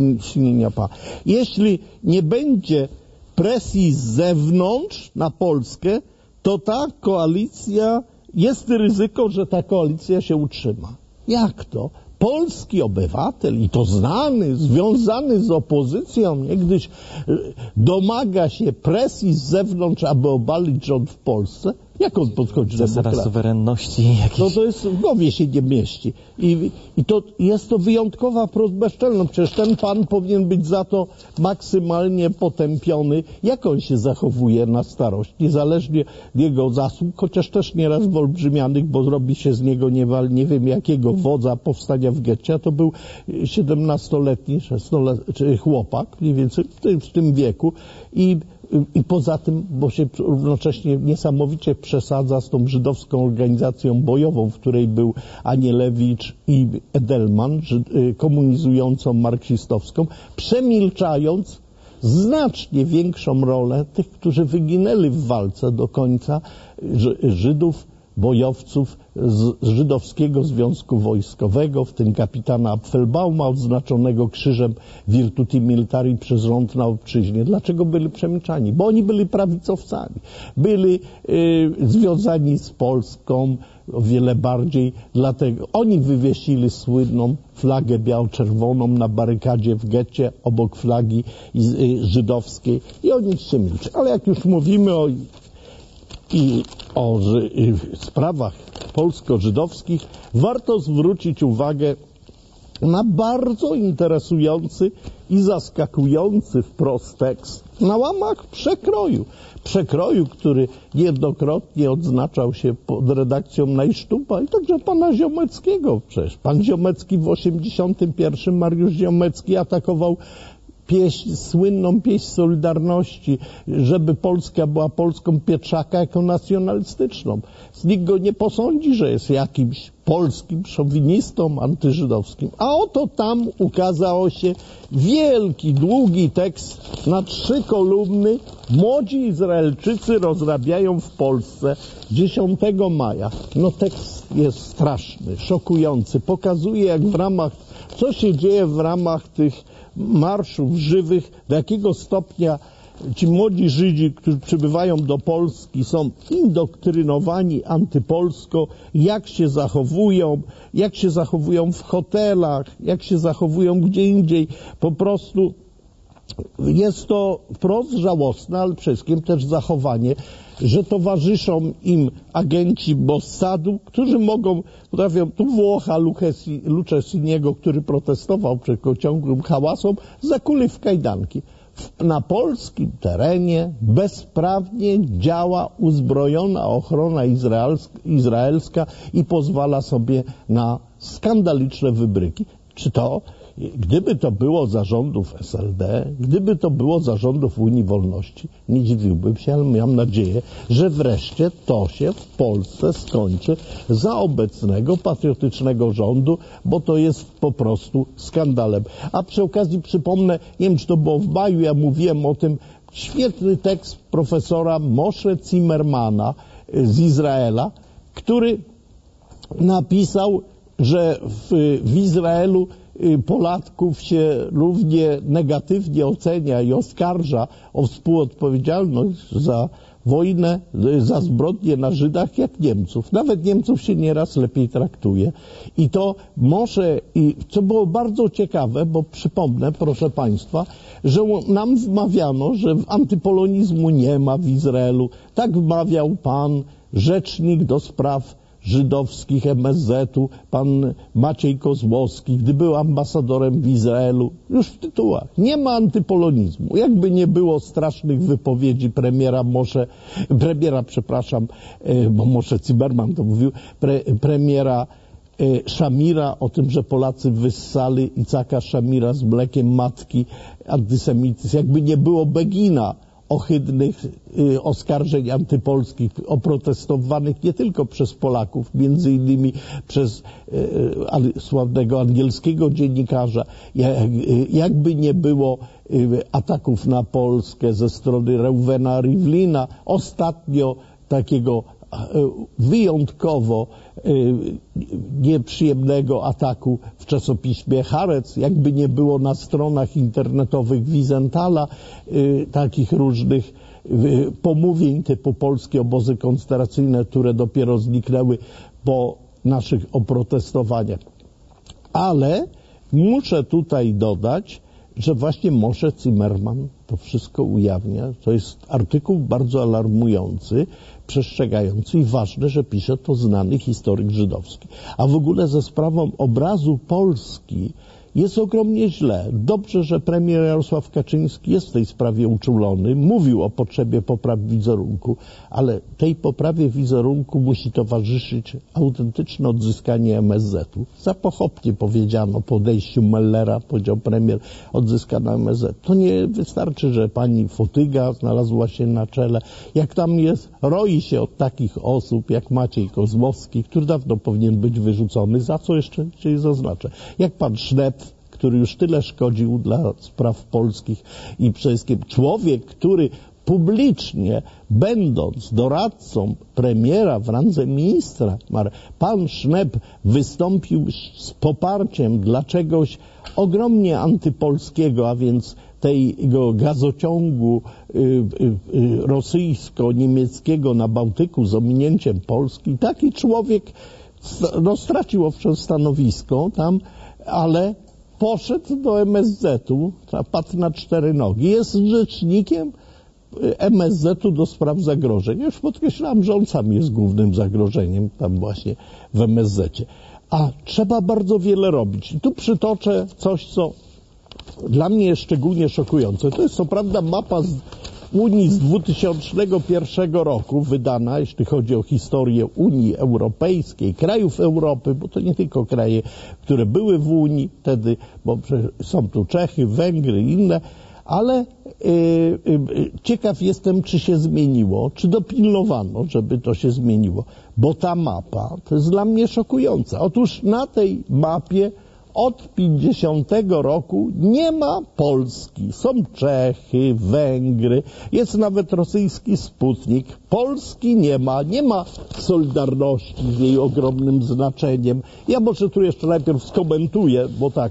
Jeśli nie będzie presji z zewnątrz na Polskę, to ta koalicja, jest ryzyko, że ta koalicja się utrzyma. Jak to? Polski obywatel, i to znany, związany z opozycją, niegdyś domaga się presji z zewnątrz, aby obalić rząd w Polsce? Jak on podchodzi do zasada suwerenności jakiejś? No to jest, w głowie się nie mieści. I to jest to wyjątkowa bezczelność. Przecież ten pan powinien być za to maksymalnie potępiony. Jak on się zachowuje na starość? Niezależnie jego zasług, chociaż też nieraz wyolbrzymianych, bo zrobi się z niego nie wiem jakiego wodza powstania w getcie. A to był 17-letni chłopak, mniej więcej w tym wieku. I poza tym, bo się równocześnie niesamowicie przesadza z tą żydowską organizacją bojową, w której był Anielewicz i Edelman, komunizującą marksistowską, przemilczając znacznie większą rolę tych, którzy wyginęli w walce do końca, Żydów, bojowców z Żydowskiego Związku Wojskowego, w tym kapitana Apfelbauma, odznaczonego krzyżem Virtuti Militari przez rząd na obczyźnie. Dlaczego byli przemilczani? Bo oni byli prawicowcami. Byli związani z Polską o wiele bardziej, dlatego oni wywiesili słynną flagę biało-czerwoną na barykadzie w getcie obok flagi żydowskiej i o nic się milczy. Ale jak już mówimy o sprawach polsko-żydowskich, warto zwrócić uwagę na bardzo interesujący i zaskakujący wprost tekst na łamach Przekroju, który niejednokrotnie odznaczał się pod redakcją Najsztupa i także pana Ziomeckiego. Przecież pan Ziomecki w 1981, Mariusz Ziomecki atakował słynną pieśń Solidarności, żeby Polska była Polską Pietrzaka jako nacjonalistyczną. Nikt go nie posądzi, że jest jakimś polskim szowinistą antyżydowskim. A oto tam ukazał się wielki, długi tekst na 3 kolumny. Młodzi Izraelczycy rozrabiają w Polsce 10 maja. No tekst jest straszny, szokujący. Pokazuje, co się dzieje w ramach tych marszów żywych, do jakiego stopnia ci młodzi Żydzi, którzy przybywają do Polski, są indoktrynowani antypolsko, jak się zachowują w hotelach, jak się zachowują gdzie indziej. Po prostu jest to wprost żałosne, ale przede wszystkim też zachowanie, że towarzyszą im agenci Mossadu, którzy potrafią tu Włocha Lucchesiniego, który protestował przeciwko ciągłym hałasom, zakuli w kajdanki. Na polskim terenie bezprawnie działa uzbrojona ochrona izraelska i pozwala sobie na skandaliczne wybryki. Gdyby to było zarządów SLD, gdyby to było zarządów Unii Wolności, nie dziwiłbym się, ale mam nadzieję, że wreszcie to się w Polsce skończy za obecnego patriotycznego rządu, bo to jest po prostu skandalem. A przy okazji przypomnę, nie wiem, czy to było w maju, ja mówiłem o tym, świetny tekst profesora Moshe Zimmermana z Izraela, który napisał, że w Izraelu Polaków się równie negatywnie ocenia i oskarża o współodpowiedzialność za wojnę, za zbrodnie na Żydach, jak Niemców. Nawet Niemców się nieraz lepiej traktuje. I to co było bardzo ciekawe, bo przypomnę, proszę Państwa, że nam wmawiano, że antypolonizmu nie ma w Izraelu. Tak wmawiał pan rzecznik do spraw żydowskich MSZ-u, pan Maciej Kozłowski, gdy był ambasadorem w Izraelu, już w tytułach. Nie ma antypolonizmu. Jakby nie było strasznych wypowiedzi bo Moshe Zimmerman to mówił, premiera Szamira o tym, że Polacy wyssali Icaka Szamira z mlekiem matki, antysemityzm. Jakby nie było Begina, ohydnych oskarżeń antypolskich, oprotestowanych nie tylko przez Polaków, między innymi przez sławnego angielskiego dziennikarza, jakby nie było ataków na Polskę ze strony Reuvena Rivlina, ostatnio takiego wyjątkowo nieprzyjemnego ataku w czasopiśmie Haaretz, jakby nie było na stronach internetowych Wizentala takich różnych pomówień typu polskie obozy koncentracyjne, które dopiero zniknęły po naszych oprotestowaniach. Ale muszę tutaj dodać, że właśnie Moshe Zimmerman to wszystko ujawnia. To jest artykuł bardzo alarmujący, przestrzegający i ważne, że pisze to znany historyk żydowski. A w ogóle ze sprawą obrazu Polski jest ogromnie źle. Dobrze, że premier Jarosław Kaczyński jest w tej sprawie uczulony, mówił o potrzebie poprawy wizerunku, ale tej poprawie wizerunku musi towarzyszyć autentyczne odzyskanie MSZ-u. Za pochopnie powiedziano po odejściu Mellera, powiedział premier, odzyskano MSZ. To nie wystarczy, że pani Fotyga znalazła się na czele. Jak tam jest, roi się od takich osób jak Maciej Kozłowski, który dawno powinien być wyrzucony, za co jeszcze zaznaczę. Jak pan Sznepp, który już tyle szkodził dla spraw polskich i przede wszystkim człowiek, który publicznie, będąc doradcą premiera w randze ministra, pan Szmep wystąpił z poparciem dla czegoś ogromnie antypolskiego, a więc tego gazociągu rosyjsko-niemieckiego na Bałtyku z ominięciem Polski. Taki człowiek stracił owszem stanowisko tam, ale poszedł do MSZ-u, padł na 4 nogi, jest rzecznikiem MSZ-u do spraw zagrożeń. Już podkreślałem, że on sam jest głównym zagrożeniem tam właśnie w MSZ-cie. A trzeba bardzo wiele robić. I tu przytoczę coś, co dla mnie jest szczególnie szokujące. To jest co prawda mapa z Unii z 2001 roku, wydana, jeśli chodzi o historię Unii Europejskiej, krajów Europy, bo to nie tylko kraje, które były w Unii wtedy, bo są tu Czechy, Węgry i inne, ale ciekaw jestem, czy się zmieniło, czy dopilnowano, żeby to się zmieniło, bo ta mapa to jest dla mnie szokująca. Otóż na tej mapie od 50 roku nie ma Polski. Są Czechy, Węgry, jest nawet rosyjski Sputnik. Polski nie ma Solidarności z jej ogromnym znaczeniem. Ja może tu jeszcze najpierw skomentuję, bo tak,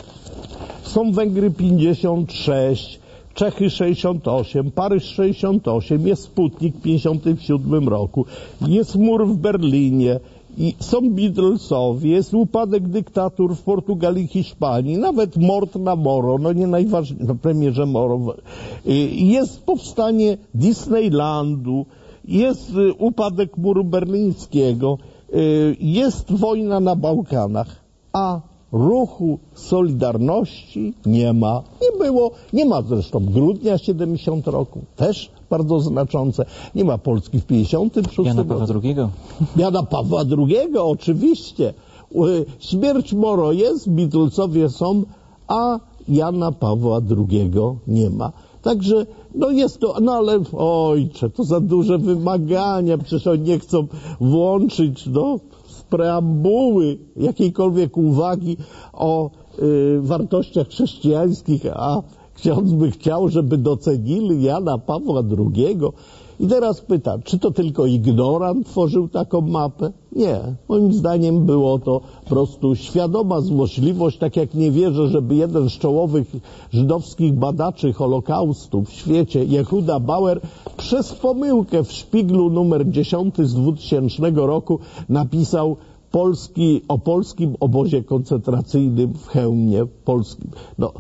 są Węgry 56, Czechy 68, Paryż 68, jest Sputnik w 57 roku, jest mur w Berlinie, i są Beatlesowie, jest upadek dyktatur w Portugalii i Hiszpanii, nawet mord na Moro, no nie najważniejsze, no premierze Moro, jest powstanie Disneylandu, jest upadek muru berlińskiego, jest wojna na Bałkanach, a ruchu Solidarności nie ma. Nie było, nie ma zresztą grudnia 70 roku, też bardzo znaczące. Nie ma Polski w 56 Jana Pawła II. Jana Pawła II, oczywiście. Śmierć Moro jest, Beatlesowie są, a Jana Pawła II nie ma. Także, no jest to, no ale ojcze, to za duże wymagania, przecież oni nie chcą włączyć, no, z preambuły jakiejkolwiek uwagi o wartościach chrześcijańskich, a ksiądz by chciał, żeby docenili Jana Pawła II. I teraz pytam, czy to tylko ignorant tworzył taką mapę? Nie. Moim zdaniem było to po prostu świadoma złośliwość, tak jak nie wierzę, żeby jeden z czołowych żydowskich badaczy Holokaustu w świecie, Jehuda Bauer, przez pomyłkę w Szpiglu numer 10 z 2000 roku napisał o polskim obozie koncentracyjnym w Chełmie polskim. No,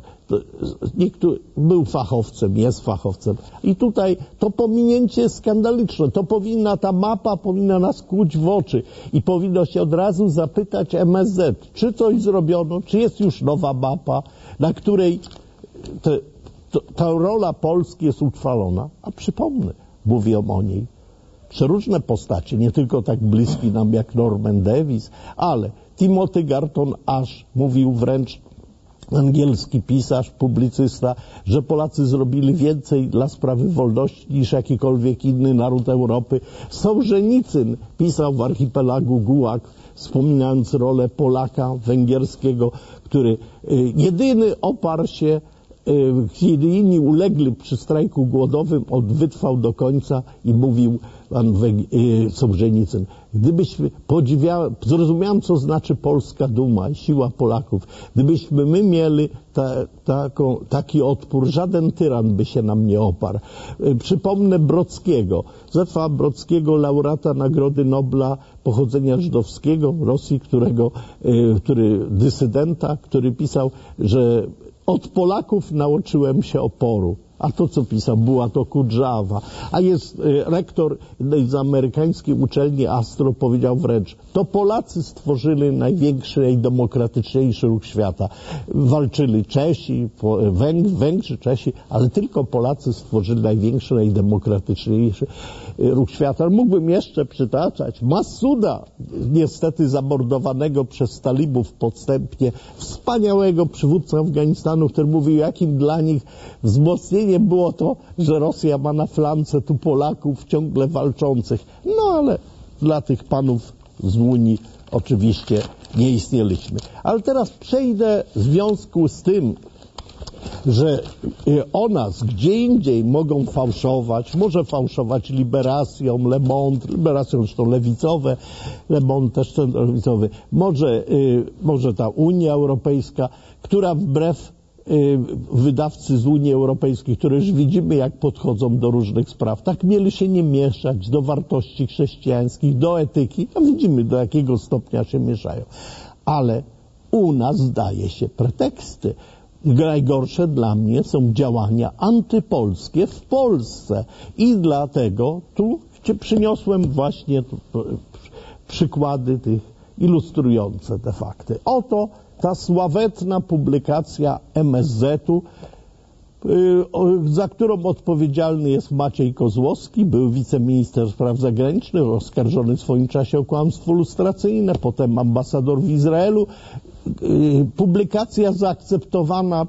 był fachowcem, jest fachowcem. I tutaj to pominięcie jest skandaliczne. Ta mapa powinna nas kłuć w oczy i powinno się od razu zapytać MSZ, czy coś zrobiono, czy jest już nowa mapa, na której ta rola Polski jest utrwalona. A przypomnę, mówią o niej przeróżne postacie, nie tylko tak bliski nam jak Norman Davis, ale Timothy Garton Ash mówił wręcz, angielski pisarz, publicysta, że Polacy zrobili więcej dla sprawy wolności niż jakikolwiek inny naród Europy. Sołżenicyn pisał w Archipelagu Gułag, wspominając rolę Polaka węgierskiego, który jedyny oparł się, kiedy inni ulegli przy strajku głodowym, on wytrwał do końca i mówił pan Sołżenicyn, gdybyśmy zrozumiałem, co znaczy polska duma i siła Polaków, gdybyśmy my mieli taki odpór, żaden tyran by się nam nie oparł. Przypomnę Brodskiego, Józefa Brodskiego, laureata Nagrody Nobla pochodzenia żydowskiego w Rosji, dysydenta, który pisał, że od Polaków nauczyłem się oporu. A to, co pisał, była to Kudżawa. A jest rektor jednej z amerykańskiej uczelni Astro, powiedział wręcz, to Polacy stworzyli największy i demokratyczniejszy ruch świata. Walczyli Czesi, Węgrzy, Czesi, ale tylko Polacy stworzyli największy, najdemokratyczniejszy ruch świata. Mógłbym jeszcze przytaczać Masuda, niestety zamordowanego przez talibów podstępnie, wspaniałego przywódcę Afganistanu, który mówił, jakim dla nich wzmocnienie było to, że Rosja ma na flance tu Polaków ciągle walczących. No ale dla tych panów z Unii oczywiście nie istnieliśmy. Ale teraz przejdę w związku z tym, że o nas gdzie indziej mogą fałszować, może fałszować Liberacją, Le Monde, Liberacją zresztą lewicowe, Le Monde też centrolewicowy, może ta Unia Europejska, która wbrew wydawcy z Unii Europejskiej, które już widzimy, jak podchodzą do różnych spraw, tak mieli się nie mieszać do wartości chrześcijańskich, do etyki, a widzimy, do jakiego stopnia się mieszają. Ale u nas zdaje się preteksty. Najgorsze dla mnie są działania antypolskie w Polsce i dlatego tu przyniosłem właśnie przykłady tych ilustrujące te fakty. Oto ta sławetna publikacja MSZ-u, za którą odpowiedzialny jest Maciej Kozłowski, był wiceminister spraw zagranicznych, oskarżony w swoim czasie o kłamstwo lustracyjne, potem ambasador w Izraelu. Publikacja zaakceptowana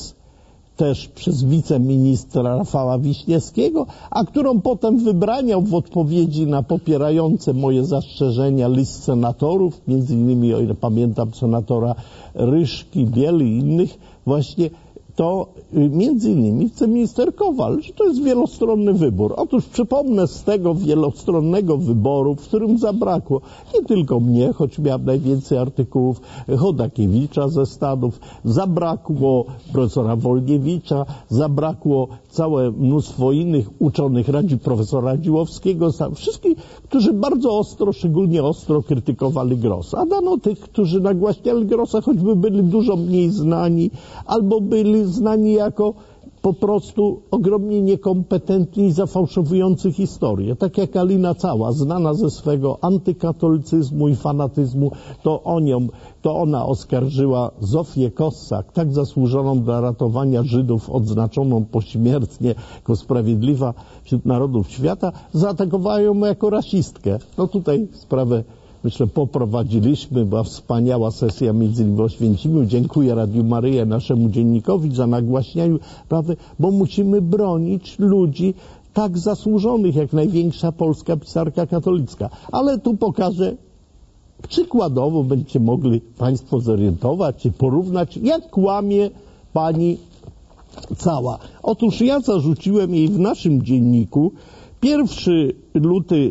też przez wiceministra Rafała Wiśniewskiego, a którą potem wybraniał w odpowiedzi na popierające moje zastrzeżenia list senatorów, między innymi, o ile pamiętam, senatora Ryszki, Biel i innych, właśnie to między innymi wiceminister Kowal, że to jest wielostronny wybór. Otóż przypomnę z tego wielostronnego wyboru, w którym zabrakło nie tylko mnie, choć miałem najwięcej artykułów, Chodakiewicza ze Stanów, zabrakło profesora Wolniewicza, zabrakło całe mnóstwo innych uczonych, profesora Radziłowskiego, wszystkich, którzy bardzo ostro, szczególnie ostro krytykowali Grossa. A dano tych, którzy nagłaśniali Grossa, choćby byli dużo mniej znani, albo byli znani jako po prostu ogromnie niekompetentni i zafałszowujący historię. Tak jak Alina Cała, znana ze swego antykatolicyzmu i fanatyzmu, to ona oskarżyła Zofię Kossak, tak zasłużoną do ratowania Żydów, odznaczoną pośmiertnie jako sprawiedliwa wśród narodów świata, zaatakowała ją jako rasistkę. No tutaj sprawę, myślę, poprowadziliśmy, była wspaniała sesja między innymi w Oświęcimiu. Dziękuję Radiu Maryja, naszemu dziennikowi za nagłaśnianiu prawdy, bo musimy bronić ludzi tak zasłużonych, jak największa polska pisarka katolicka. Ale tu pokażę przykładowo, będziecie mogli Państwo zorientować czy porównać, jak kłamie pani Cała. Otóż ja zarzuciłem jej w naszym dzienniku 1 luty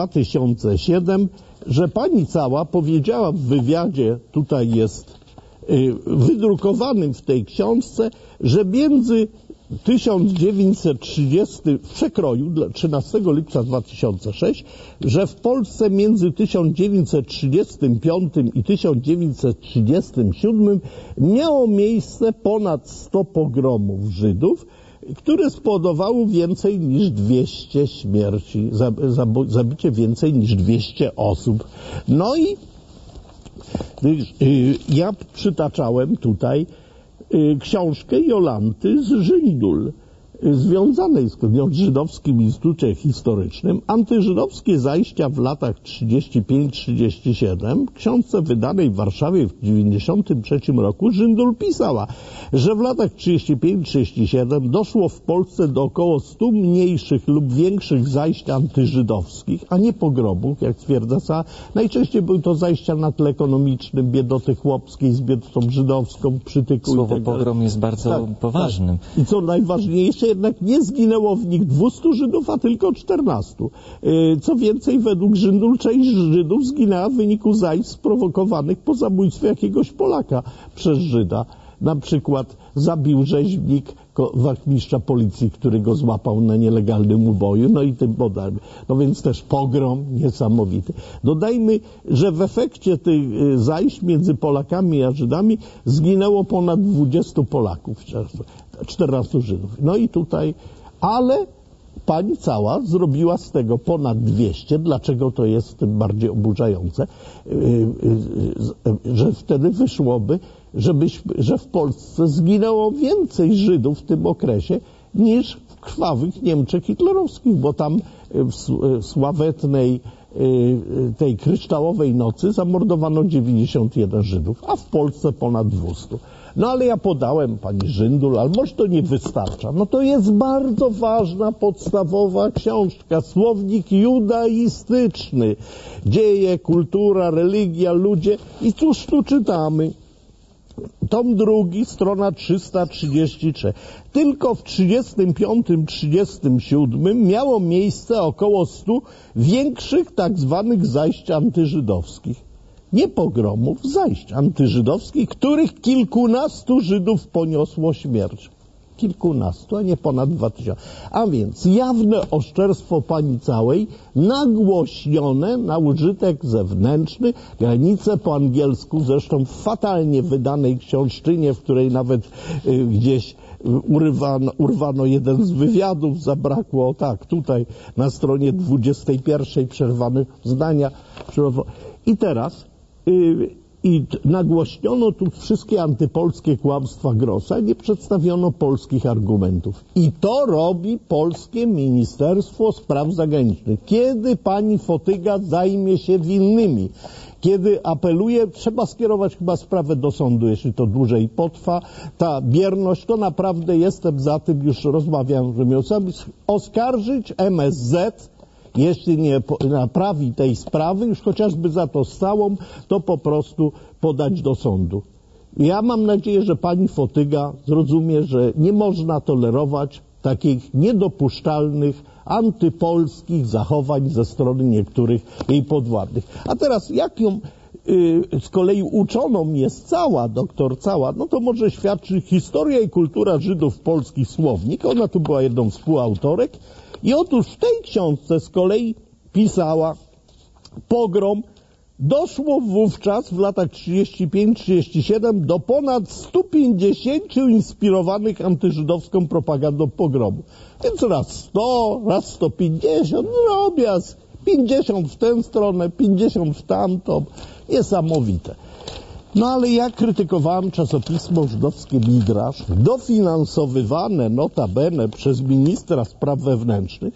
2007, że pani Cała powiedziała w wywiadzie, tutaj jest wydrukowanym w tej książce, że między 1930, w przekroju 13 lipca 2006, że w Polsce między 1935 i 1937 miało miejsce ponad 100 pogromów Żydów, które spowodowały więcej niż 200 śmierci, zabicie więcej niż 200 osób. No i ja przytaczałem tutaj książkę Jolanty z Żyndul, związanej z Żydowskim Instytutem Historycznym, antyżydowskie zajścia w latach 35-37, książce wydanej w Warszawie w 1993 roku, Żyndul pisała, że w latach 35-37 doszło w Polsce do około 100 mniejszych lub większych zajść antyżydowskich, a nie pogromów, jak twierdza Cała. Najczęściej były to zajścia na tle ekonomicznym, biedoty chłopskiej z biedotą żydowską, przytyku. Słowo pogrom jest bardzo poważnym. Tak. I co najważniejsze, jednak nie zginęło w nich 200 Żydów, a tylko 14. Co więcej, według Żyndul część Żydów zginęła w wyniku zajść sprowokowanych po zabójstwie jakiegoś Polaka przez Żyda. Na przykład zabił rzeźbnik wachmistrza policji, który go złapał na nielegalnym uboju, no i tym podajmy. No więc też pogrom niesamowity. Dodajmy, że w efekcie tych zajść między Polakami a Żydami zginęło ponad 20 Polaków, 14 Żydów. No i tutaj, ale pani Cała zrobiła z tego ponad 200. Dlaczego to jest tym bardziej oburzające? Że wtedy wyszłoby, że w Polsce zginęło więcej Żydów w tym okresie niż w krwawych Niemczech hitlerowskich, bo tam w sławetnej tej kryształowej nocy zamordowano 91 Żydów, a w Polsce ponad 200. No ale ja podałem pani Żyndul, ale może to nie wystarcza. No to jest bardzo ważna, podstawowa książka, słownik judaistyczny. Dzieje, kultura, religia, ludzie. I cóż tu czytamy? Tom 2, strona 333. Tylko w 35-37 miało miejsce około 100 większych tak zwanych zajść antyżydowskich. Nie pogromów, zajść antyżydowskich, których kilkunastu Żydów poniosło śmierć. Kilkunastu, a nie ponad 2000. A więc jawne oszczerstwo pani całej, nagłośnione na użytek zewnętrzny, granice po angielsku, zresztą w fatalnie wydanej książczynie, w której nawet gdzieś urwano jeden z wywiadów, zabrakło, tak, tutaj na stronie 21 przerwane zdania. I teraz nagłośniono tu wszystkie antypolskie kłamstwa Grossa, nie przedstawiono polskich argumentów. I to robi polskie Ministerstwo Spraw Zagranicznych. Kiedy pani Fotyga zajmie się winnymi? Kiedy apeluje, trzeba skierować chyba sprawę do sądu, jeśli to dłużej potrwa. Ta bierność, to naprawdę jestem za tym, już rozmawiam, żeby oskarżyć MSZ, jeśli nie naprawi tej sprawy, już chociażby za to całą, to po prostu podać do sądu. Ja mam nadzieję, że pani Fotyga zrozumie, że nie można tolerować takich niedopuszczalnych, antypolskich zachowań ze strony niektórych jej podwładnych. A teraz jak ją z kolei uczoną jest doktor Cała, no to może świadczy Historia i kultura Żydów polskich słownik. Ona tu była jedną z współautorek. I otóż w tej książce z kolei pisała, pogrom doszło wówczas w latach 35-37 do ponad 150 inspirowanych antyżydowską propagandą pogromu. Więc raz 100, raz 150, drobiazg, 50 w tę stronę, 50 w tamtą. Niesamowite. No ale ja krytykowałem czasopismo żydowskie Midrasz, dofinansowywane notabene przez ministra spraw wewnętrznych,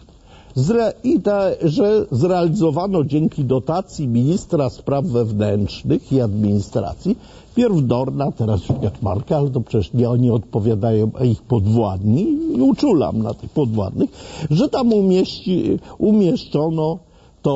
że zrealizowano dzięki dotacji ministra spraw wewnętrznych i administracji, pierw Dorna, teraz Kaczmarka, ale to przecież nie oni odpowiadają, a ich podwładni, i uczulam na tych podwładnych, że tam umieszczono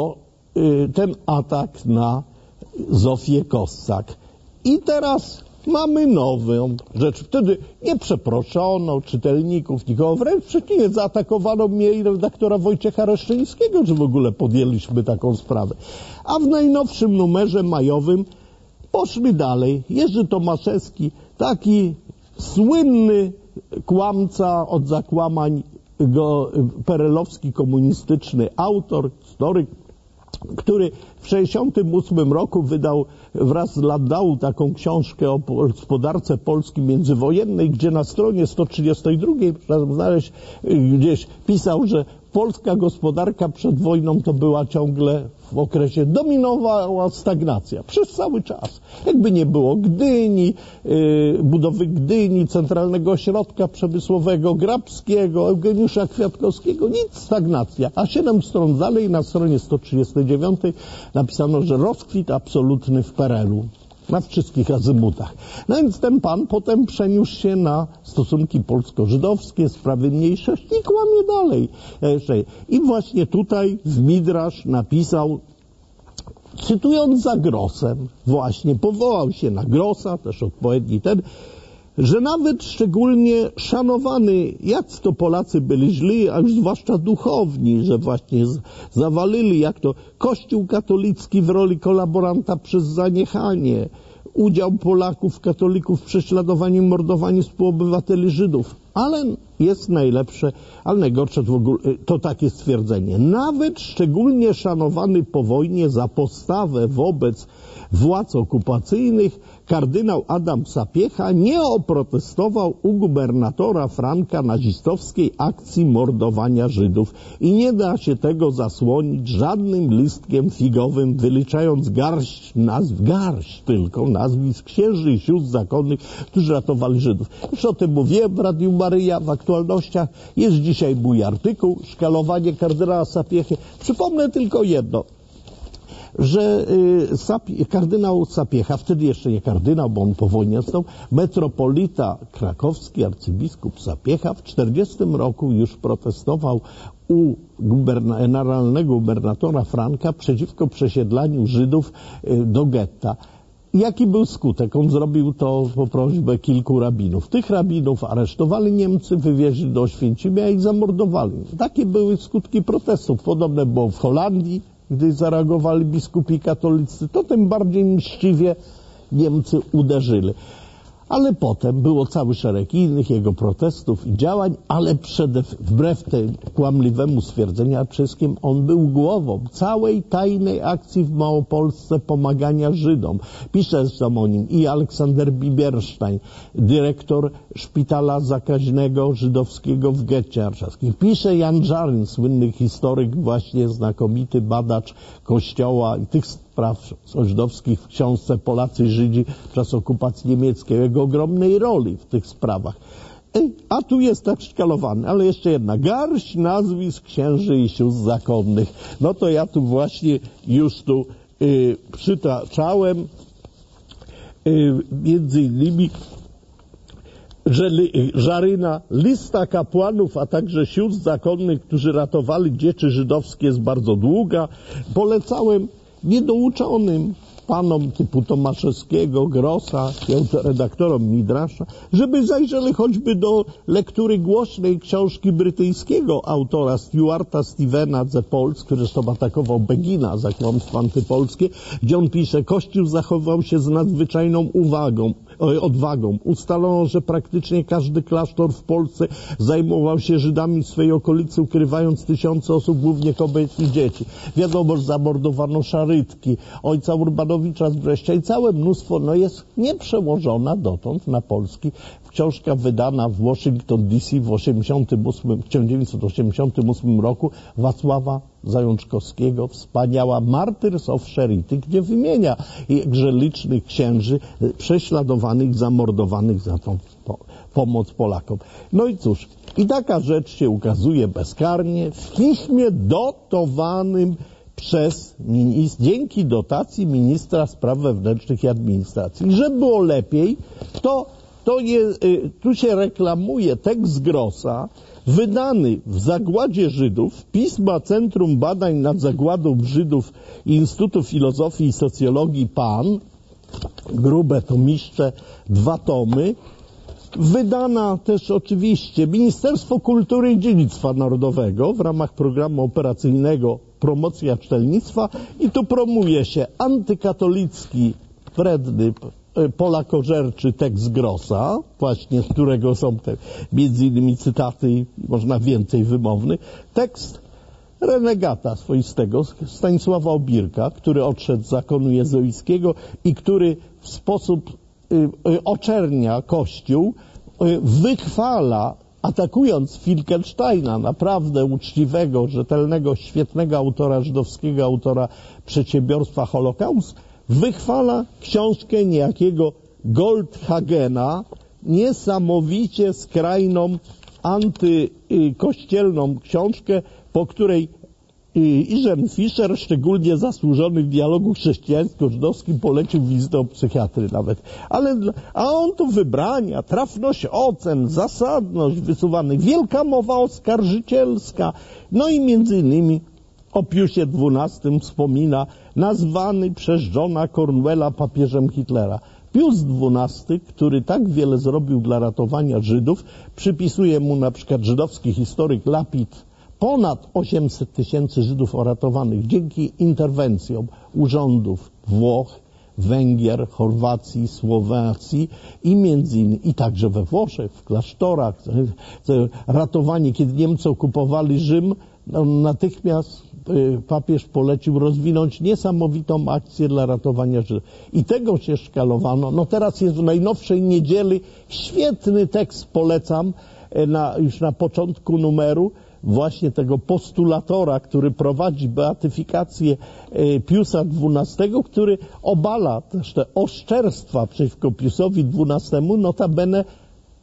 ten atak na Zofię Kossak. I teraz mamy nową rzecz. Wtedy nie przeproszono czytelników, nikogo, wręcz przeciwnie, zaatakowano mnie i redaktora Wojciecha Reszczyńskiego, że w ogóle podjęliśmy taką sprawę. A w najnowszym numerze majowym poszli dalej. Jerzy Tomaszewski, taki słynny kłamca od zakłamań, perelowski komunistyczny autor, historyk, który w 1968 roku wydał wraz z Landau taką książkę o gospodarce Polski międzywojennej, gdzie na stronie 132 można znaleźć, gdzieś pisał, że polska gospodarka przed wojną to była ciągle w okresie, dominowała stagnacja przez cały czas. Jakby nie było Gdyni, budowy Gdyni, Centralnego Ośrodka Przemysłowego, Grabskiego, Eugeniusza Kwiatkowskiego, nic, stagnacja. A 7 stron dalej, na stronie 139 napisano, że rozkwit absolutny w PRL-u. Na wszystkich azymutach. No więc ten pan potem przeniósł się na stosunki polsko-żydowskie, sprawy mniejszości i kłamie dalej. I właśnie tutaj w Midrasz napisał, cytując za Grossem, właśnie powołał się na Grossa, też odpowiedni ten, że nawet szczególnie szanowany, jak to Polacy byli źli, a już zwłaszcza duchowni, że właśnie zawalili, jak to Kościół katolicki w roli kolaboranta przez zaniechanie, udział Polaków, katolików w prześladowaniu i mordowaniu współobywateli Żydów. Ale jest najlepsze, ale najgorsze w ogóle, to takie stwierdzenie. Nawet szczególnie szanowany po wojnie za postawę wobec władz okupacyjnych kardynał Adam Sapiecha nie oprotestował u gubernatora Franka nazistowskiej akcji mordowania Żydów i nie da się tego zasłonić żadnym listkiem figowym, wyliczając garść tylko nazwisk księży i sióstr zakonnych, którzy ratowali Żydów. Już o tym mówiłem w Radiu Maryja, w aktualnościach. Jest dzisiaj mój artykuł, szkalowanie kardynała Sapiechy. Przypomnę tylko jedno. że kardynał Sapiecha, wtedy jeszcze nie kardynał, bo on po wojnie został, metropolita krakowski, arcybiskup Sapiecha w 40 roku już protestował u generalnego gubernatora Franka przeciwko przesiedlaniu Żydów do getta. Jaki był skutek? On zrobił to po prośbę kilku rabinów. Tych rabinów aresztowali Niemcy, wywieźli do Oświęcimia i zamordowali. Takie były skutki protestów. Podobne było w Holandii, gdy zareagowali biskupi katolicy. To tym bardziej mściwie Niemcy uderzyli. Ale potem było cały szereg innych jego protestów i działań, ale wbrew temu kłamliwemu stwierdzeniu czeskim, on był głową całej tajnej akcji w Małopolsce pomagania Żydom. Pisze zresztą o nim i Aleksander Bibierstein, dyrektor szpitala zakaźnego żydowskiego w getcie warszawskim. Pisze Jan Żaryn, słynny historyk, właśnie znakomity badacz Kościoła i tych spraw żydowskich w książce Polacy i Żydzi w czas okupacji niemieckiej, jego ogromnej roli w tych sprawach. A tu jest tak szkalowany, ale jeszcze jedna, garść nazwisk księży i sióstr zakonnych. No to ja tu właśnie już przytaczałem między innymi Żaryna, lista kapłanów, a także sióstr zakonnych, którzy ratowali dzieci żydowskie, jest bardzo długa. Polecałem niedouczonym panom typu Tomaszewskiego, Grossa, redaktorom Midrasza, żeby zajrzeli choćby do lektury głośnej książki brytyjskiego autora Stuarta Stevena The Poles, który zresztą atakował Begina za kłamstwo antypolskie, gdzie on pisze: Kościół zachował się z nadzwyczajną odwagą. Ustalono, że praktycznie każdy klasztor w Polsce zajmował się Żydami w swojej okolicy, ukrywając tysiące osób, głównie kobiet i dzieci. Wiadomo, że zamordowano Szarytki, ojca Urbanowicza z Brześcia i całe mnóstwo, jest nieprzełożona dotąd na polski. Książka wydana w Washington DC w 1988 roku Wacława Zajączkowskiego, wspaniała Martyrs of Charity, gdzie wymienia jakże licznych księży prześladowanych, zamordowanych za tą pomoc Polakom. No i cóż, i taka rzecz się ukazuje bezkarnie w piśmie dotowanym dzięki dotacji ministra spraw wewnętrznych i administracji. Żeby było lepiej, tu się reklamuje tekst Grossa, wydany w zagładzie Żydów, pisma Centrum Badań nad Zagładą Żydów i Instytutu Filozofii i Socjologii PAN, grube tomiszcze, 2 tomy, wydana też oczywiście Ministerstwo Kultury i Dziedzictwa Narodowego w ramach programu operacyjnego Promocja Czytelnictwa i tu promuje się antykatolicki, wredny, polakożerczy tekst Grossa, właśnie z którego są te między innymi cytaty i można więcej wymownych, tekst renegata swoistego Stanisława Obirka, który odszedł z zakonu jezuickiego i który w sposób oczernia Kościół, wychwala, atakując Finkelsteina, naprawdę uczciwego, rzetelnego, świetnego autora żydowskiego, autora Przedsiębiorstwa Holokaust, wychwala książkę niejakiego Goldhagena, niesamowicie skrajną, antykościelną książkę, po której Irzen Fischer, szczególnie zasłużony w dialogu chrześcijańsko-żydowskim, polecił wizytę u psychiatry nawet. A on tu wybrania, trafność ocen, zasadność wysuwanych, wielka mowa oskarżycielska. No i między innymi o Piusie XII wspomina, nazwany przez Johna Cornwella papieżem Hitlera. Pius XII, który tak wiele zrobił dla ratowania Żydów, przypisuje mu na przykład żydowski historyk Lapid ponad 800 tysięcy Żydów uratowanych dzięki interwencjom urządów Włoch, Węgier, Chorwacji, Słowacji i między innymi, i także we Włoszech, w klasztorach, ratowanie, kiedy Niemcy okupowali Rzym, natychmiast papież polecił rozwinąć niesamowitą akcję dla ratowania Żydów. I tego się szkalowano. No teraz jest w najnowszej niedzieli świetny tekst, polecam, już na początku numeru, właśnie tego postulatora, który prowadzi beatyfikację Piusa XII, który obala też te oszczerstwa przeciwko Piusowi XII, notabene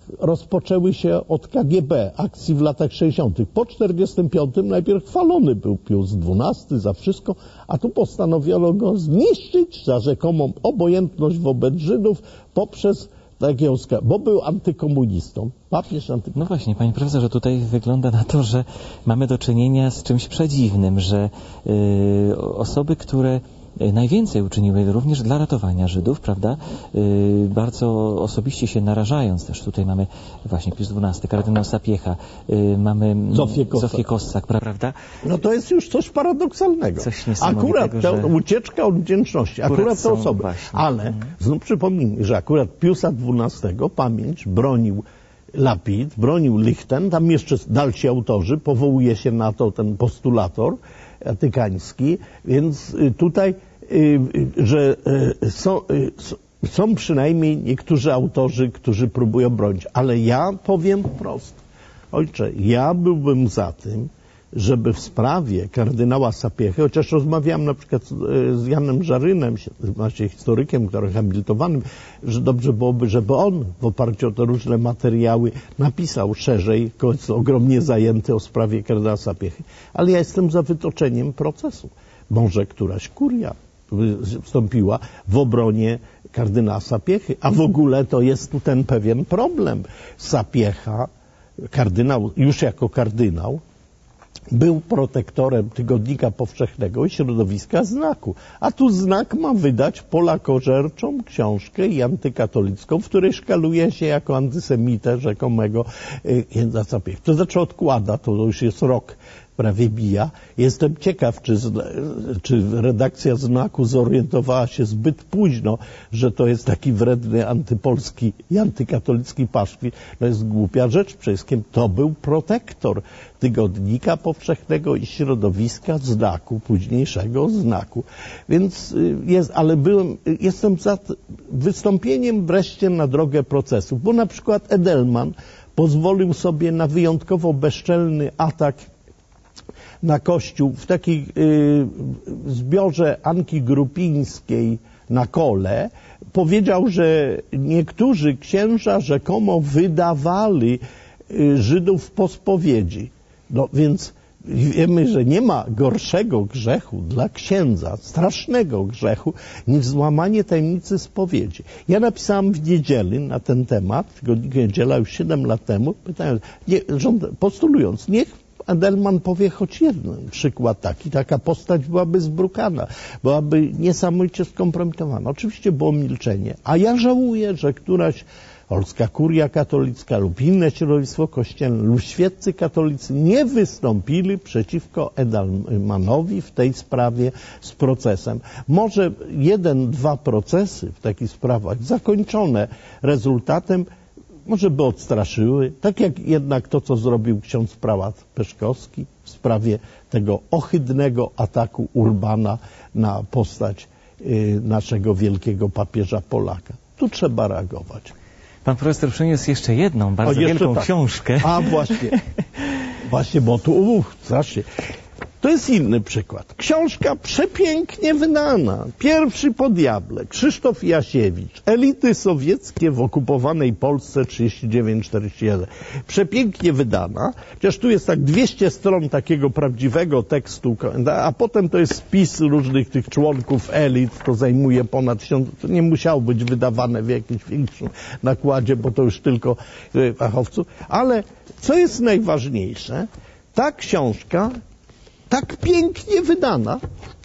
rozpoczęły się od KGB, akcji w latach 60. Po 45 najpierw chwalony był Pius XII za wszystko, a tu postanowiono go zniszczyć za rzekomą obojętność wobec Żydów poprzez takiego, bo był antykomunistą. Papież No właśnie, panie profesorze, tutaj wygląda na to, że mamy do czynienia z czymś przedziwnym, że osoby, które najwięcej uczyniły również dla ratowania Żydów, prawda? Bardzo osobiście się narażając też. Tutaj mamy właśnie Pius XII, kardynał Sapiecha, mamy Zofię Kossak, prawda? No to jest już coś paradoksalnego. Coś niesamowitego, akurat ta ucieczka od wdzięczności, akurat te osoby. Właśnie. Ale znów przypomnijmy, że akurat Piusa XII pamięć bronił Lapid, bronił Lichten, tam jeszcze dalsi autorzy, powołuje się na to ten postulator watykański, więc tutaj, że są przynajmniej niektórzy autorzy, którzy próbują bronić. Ale ja powiem wprost, ojcze, ja byłbym za tym, żeby w sprawie kardynała Sapiechy, chociaż rozmawiałem na przykład z Janem Żarynem, właśnie historykiem, który habilitowanym, że dobrze byłoby, żeby on w oparciu o te różne materiały napisał szerzej, jest ogromnie zajęty o sprawie kardynała Sapiechy. Ale ja jestem za wytoczeniem procesu. Może któraś kuria wstąpiła w obronie kardynała Sapiechy, a w ogóle to jest tu ten pewien problem. Sapiecha, kardynał, już jako kardynał, był protektorem Tygodnika Powszechnego i Środowiska Znaku. A tu Znak ma wydać polakożerczą książkę i antykatolicką, w której szkaluje się jako antysemitę rzekomego księdza Sapiechy. To znaczy odkłada, to już jest rok, prawie bija. Jestem ciekaw, czy redakcja Znaku zorientowała się zbyt późno, że to jest taki wredny antypolski i antykatolicki paszkwil. To jest głupia rzecz. Przede wszystkim to był protektor Tygodnika Powszechnego i Środowiska Znaku, późniejszego Znaku. Więc jestem za wystąpieniem wreszcie na drogę procesów, bo na przykład Edelman pozwolił sobie na wyjątkowo bezczelny atak na Kościół w takiej zbiorze Anki Grupińskiej na Kole. Powiedział, że niektórzy księża rzekomo wydawali Żydów po spowiedzi. No więc wiemy, że nie ma gorszego grzechu dla księdza, strasznego grzechu, niż złamanie tajemnicy spowiedzi. Ja napisałem w Niedzieli na ten temat, tygodnik Niedziela już 7 lat temu, pytając, postulując, niech Edelman powie choć jeden przykład taki, taka postać byłaby zbrukana, byłaby niesamowicie skompromitowana. Oczywiście było milczenie, a ja żałuję, że któraś polska kuria katolicka lub inne środowisko kościelne lub świeccy katolicy nie wystąpili przeciwko Edelmanowi w tej sprawie z procesem. Może 1-2 procesy w takich sprawach zakończone rezultatem może by odstraszyły, tak jak jednak to, co zrobił ksiądz prałat Peszkowski w sprawie tego ohydnego ataku Urbana na postać naszego wielkiego papieża Polaka. Tu trzeba reagować. Pan profesor przyniósł jeszcze jedną bardzo wielką książkę. A właśnie, bo tu strasznie. To jest inny przykład. Książka przepięknie wydana. Pierwszy po diable. Krzysztof Jasiewicz. Elity sowieckie w okupowanej Polsce 39-41. Przepięknie wydana. Chociaż tu jest tak 200 stron takiego prawdziwego tekstu, a potem to jest spis różnych tych członków elit. To zajmuje ponad 1000. To nie musiało być wydawane w jakimś większym nakładzie, bo to już tylko fachowców. Ale co jest najważniejsze, ta książka tak pięknie wydana,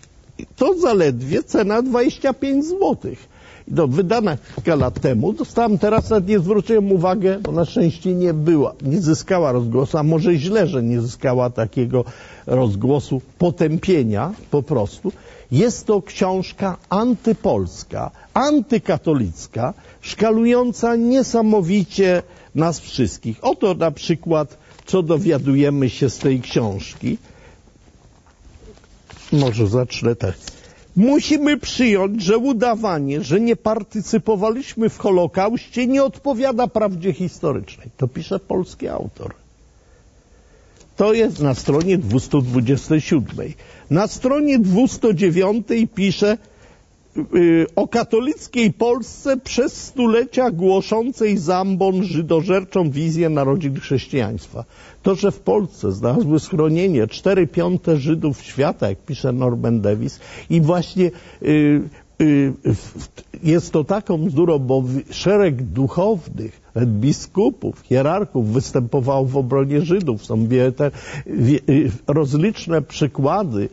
to zaledwie cena 25 zł. No, wydana kilka lat temu, dostałem teraz, nawet nie zwróciłem uwagi, bo na szczęście nie zyskała rozgłosu, a może źle, że nie zyskała takiego rozgłosu, potępienia po prostu. Jest to książka antypolska, antykatolicka, szkalująca niesamowicie nas wszystkich. Oto na przykład, co dowiadujemy się z tej książki. Może zacznę tak. Musimy przyjąć, że udawanie, że nie partycypowaliśmy w Holokauście, nie odpowiada prawdzie historycznej. To pisze polski autor. To jest na stronie 227. Na stronie 209 pisze, o katolickiej Polsce przez stulecia głoszącej zambon żydożerczą wizję narodzin chrześcijaństwa. To, że w Polsce znalazły schronienie 4/5 Żydów świata, jak pisze Norman Davis, i właśnie jest to taką bzdurą, bo szereg duchownych, biskupów, hierarchów występowało w obronie Żydów. Są rozliczne przykłady.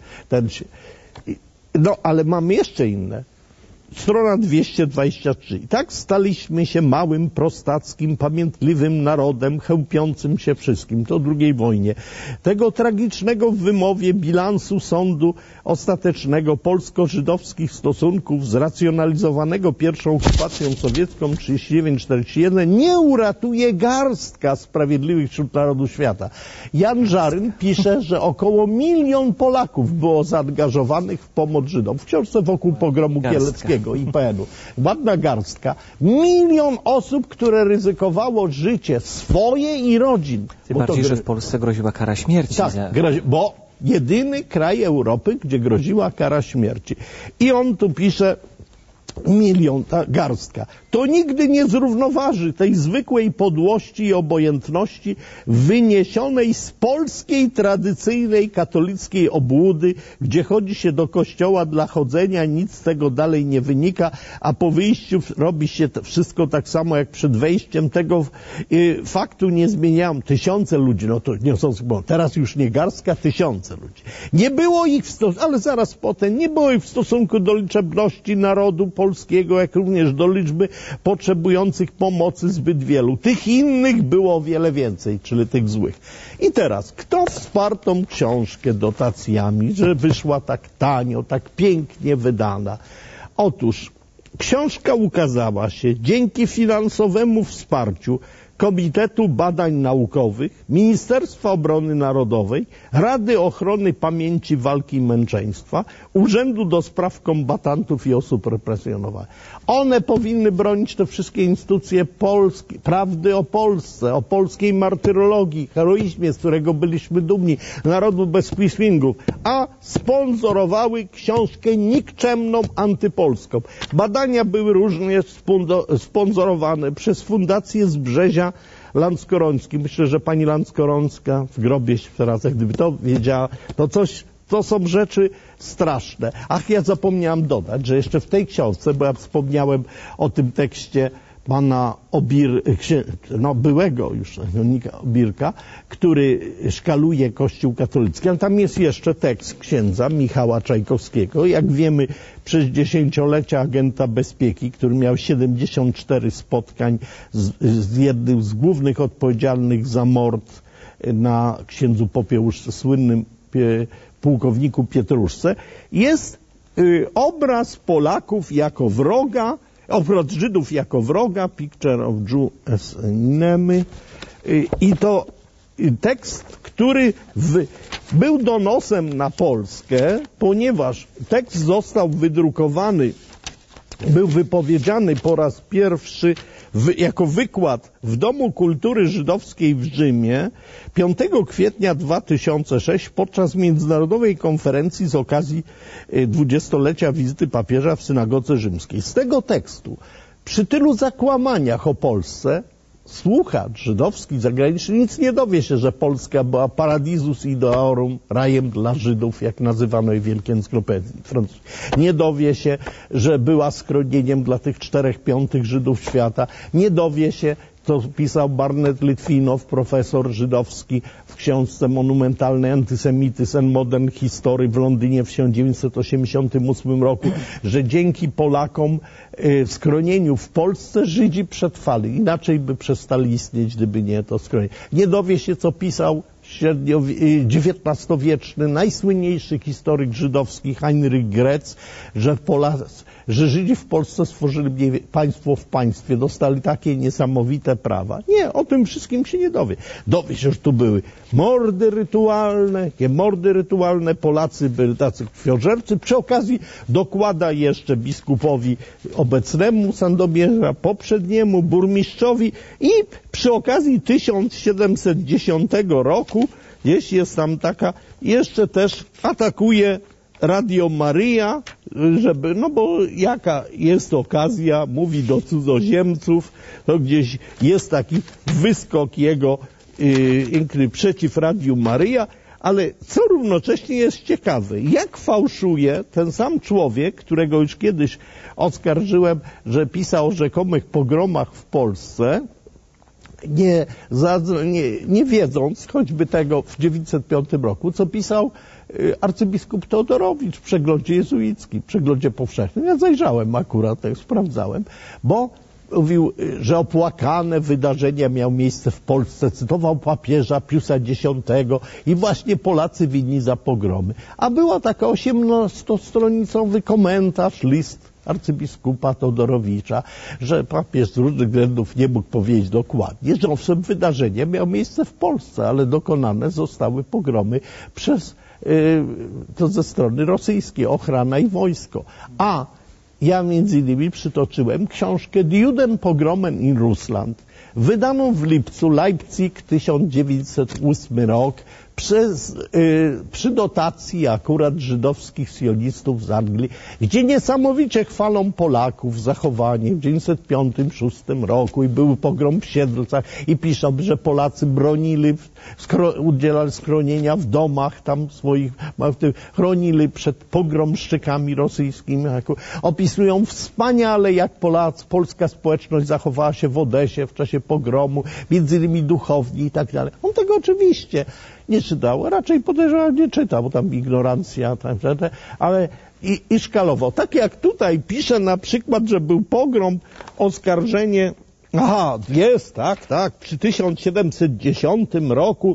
No, ale mamy jeszcze inne. Strona 223. I tak staliśmy się małym, prostackim, pamiętliwym narodem, chełpiącym się wszystkim. To II wojnie. Tego tragicznego w wymowie bilansu sądu ostatecznego polsko-żydowskich stosunków zracjonalizowanego pierwszą okupacją sowiecką 39-41 nie uratuje garstka sprawiedliwych wśród narodów świata. Jan Żaryn pisze, że około 1 milion Polaków było zaangażowanych w pomoc Żydom. W książce wokół pogromu kieleckiego. IPN-u. Ładna garstka. 1 milion osób, które ryzykowało życie swoje i rodzin. Tym bardziej, że w Polsce groziła kara śmierci. Tak, bo jedyny kraj Europy, gdzie groziła kara śmierci. I on tu pisze 1 milion, ta garstka. To nigdy nie zrównoważy tej zwykłej podłości i obojętności wyniesionej z polskiej, tradycyjnej, katolickiej obłudy, gdzie chodzi się do kościoła dla chodzenia, nic z tego dalej nie wynika, a po wyjściu robi się to wszystko tak samo jak przed wejściem. Tego faktu nie zmieniają. Tysiące ludzi, no to nie są, bo teraz już nie garstka, tysiące ludzi. Nie było ich ale zaraz potem, nie było ich w stosunku do liczebności narodu polskiego, jak również do liczby potrzebujących pomocy zbyt wielu. Tych innych było o wiele więcej, czyli tych złych. I teraz, kto wsparł tą książkę dotacjami, że wyszła tak tanio, tak pięknie wydana? Otóż książka ukazała się dzięki finansowemu wsparciu Komitetu Badań Naukowych, Ministerstwa Obrony Narodowej, Rady Ochrony Pamięci, Walki i Męczeństwa, Urzędu do Spraw Kombatantów i Osób Represjonowanych. One powinny bronić te wszystkie instytucje prawdy o Polsce, o polskiej martyrologii, heroizmie, z którego byliśmy dumni, narodu bezpismingów, a sponsorowały książkę nikczemną, antypolską. Badania były różnie sponsorowane przez Fundację Zbrzezia Lanckoroński. Myślę, że pani Lanckorońska w grobie teraz, jak gdyby to wiedziała, to są rzeczy straszne. Ach, ja zapomniałem dodać, że jeszcze w tej książce, bo ja wspomniałem o tym tekście pana byłego już Obirka, który szkaluje Kościół katolicki, ale tam jest jeszcze tekst księdza Michała Czajkowskiego. Jak wiemy, przez dziesięciolecia agenta bezpieki, który miał 74 spotkań z jednym z głównych odpowiedzialnych za mord na księdzu Popiełuszce, słynnym pułkowniku Pietruszce, jest obraz Polaków jako wroga, obraz Żydów jako wroga, Picture of Jew as Enemy, i to tekst, który był donosem na Polskę, ponieważ tekst został wydrukowany, był wypowiedziany po raz pierwszy jako wykład w Domu Kultury Żydowskiej w Rzymie 5 kwietnia 2006 podczas międzynarodowej konferencji z okazji 20-lecia wizyty papieża w synagodze rzymskiej. Z tego tekstu, przy tylu zakłamaniach o Polsce, słuchacz żydowski, zagraniczny nic nie dowie się, że Polska była paradisus ideorum, rajem dla Żydów, jak nazywano jej wielkie encyklopedii francuskie. Nie dowie się, że była schronieniem dla tych 4/5 Żydów świata. Nie dowie się, to pisał Barnett Litwinow, profesor żydowski, w książce monumentalnej Antysemityzm and Modern History w Londynie w 1988 roku, że dzięki Polakom w schronieniu w Polsce Żydzi przetrwali. Inaczej by przestali istnieć, gdyby nie to schronienie. Nie dowie się, co pisał XIX-wieczny, najsłynniejszy historyk żydowski Heinrich Gretz, że Żydzi w Polsce stworzyli państwo w państwie, dostali takie niesamowite prawa. Nie, o tym wszystkim się nie dowie. Dowie się, że tu były mordy rytualne, Polacy byli tacy krwiożercy. Przy okazji dokłada jeszcze biskupowi obecnemu Sandomierza, poprzedniemu burmistrzowi i przy okazji 1710 roku, jeśli jest tam taka, jeszcze też atakuje Radio Maryja, żeby, no bo jaka jest okazja, mówi do cudzoziemców, to gdzieś jest taki wyskok jego przeciw Radiu Maryja, ale co równocześnie jest ciekawe, jak fałszuje ten sam człowiek, którego już kiedyś oskarżyłem, że pisał o rzekomych pogromach w Polsce, nie wiedząc choćby tego w 905 roku, co pisał arcybiskup Teodorowicz w przeglądzie jezuickim, w przeglądzie powszechnym. Ja zajrzałem akurat, tak sprawdzałem, bo mówił, że opłakane wydarzenia miały miejsce w Polsce, cytował papieża Piusa X i właśnie Polacy winni za pogromy. A była taka 18-stronicowy komentarz, list arcybiskupa Teodorowicza, że papież z różnych względów nie mógł powiedzieć dokładnie, że owszem wydarzenie miało miejsce w Polsce, ale dokonane zostały pogromy to ze strony rosyjskiej, ochrana i wojsko. A ja między innymi przytoczyłem książkę Die Judenpogromen in Russland, wydaną w lipcu, Leipzig, 1908 rok, przy dotacji akurat żydowskich sionistów z Anglii, gdzie niesamowicie chwalą Polaków zachowanie w 1905-1906 roku i był pogrom w Siedlcach i piszą, że Polacy bronili, udzielali schronienia w domach tam swoich, chronili przed pogromszczykami rosyjskimi. Opisują wspaniale, jak polska społeczność zachowała się w Odesie w czasie pogromu, między innymi duchowni i tak dalej. On tego oczywiście nie czytał, raczej podejrzewam nie czytał, bo tam ignorancja, ale i szkalował. Tak jak tutaj pisze na przykład, że był pogrom, oskarżenie, jest, tak, przy 1710 roku,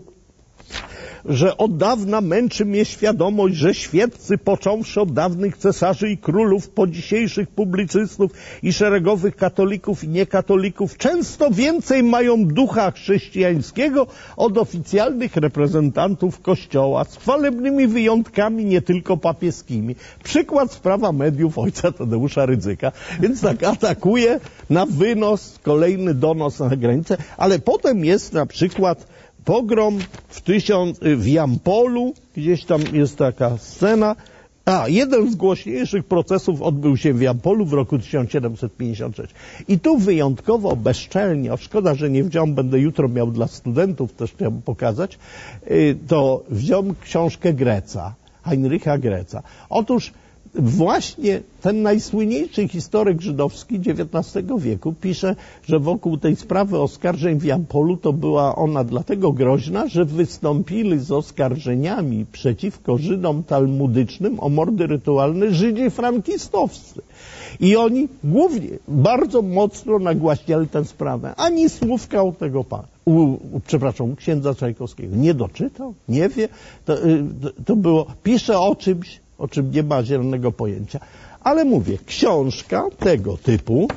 że od dawna męczy mnie świadomość, że świeccy, począwszy od dawnych cesarzy i królów, po dzisiejszych publicystów i szeregowych katolików i niekatolików, często więcej mają ducha chrześcijańskiego od oficjalnych reprezentantów Kościoła, z chwalebnymi wyjątkami nie tylko papieskimi. Przykład sprawa mediów ojca Tadeusza Rydzyka. Więc tak atakuje na wynos, kolejny donos na granicę, ale potem jest na przykład pogrom w Jampolu, gdzieś tam jest taka scena. Jeden z głośniejszych procesów odbył się w Jampolu w roku 1756. I tu wyjątkowo bezczelnie, szkoda, że nie wziąłem, będę jutro miał dla studentów, też chciałbym pokazać, to wziąłem książkę Greca, Heinricha Greca. Otóż właśnie ten najsłynniejszy historyk żydowski XIX wieku pisze, że wokół tej sprawy oskarżeń w Jampolu to była ona dlatego groźna, że wystąpili z oskarżeniami przeciwko Żydom talmudycznym o mordy rytualne Żydzi frankistowscy. I oni głównie bardzo mocno nagłaśniali tę sprawę. Ani słówka o tego pana. Księdza Czajkowskiego. Nie doczytał, nie wie. To było, pisze o czymś, o czym nie ma zielonego pojęcia. Ale mówię, książka tego typu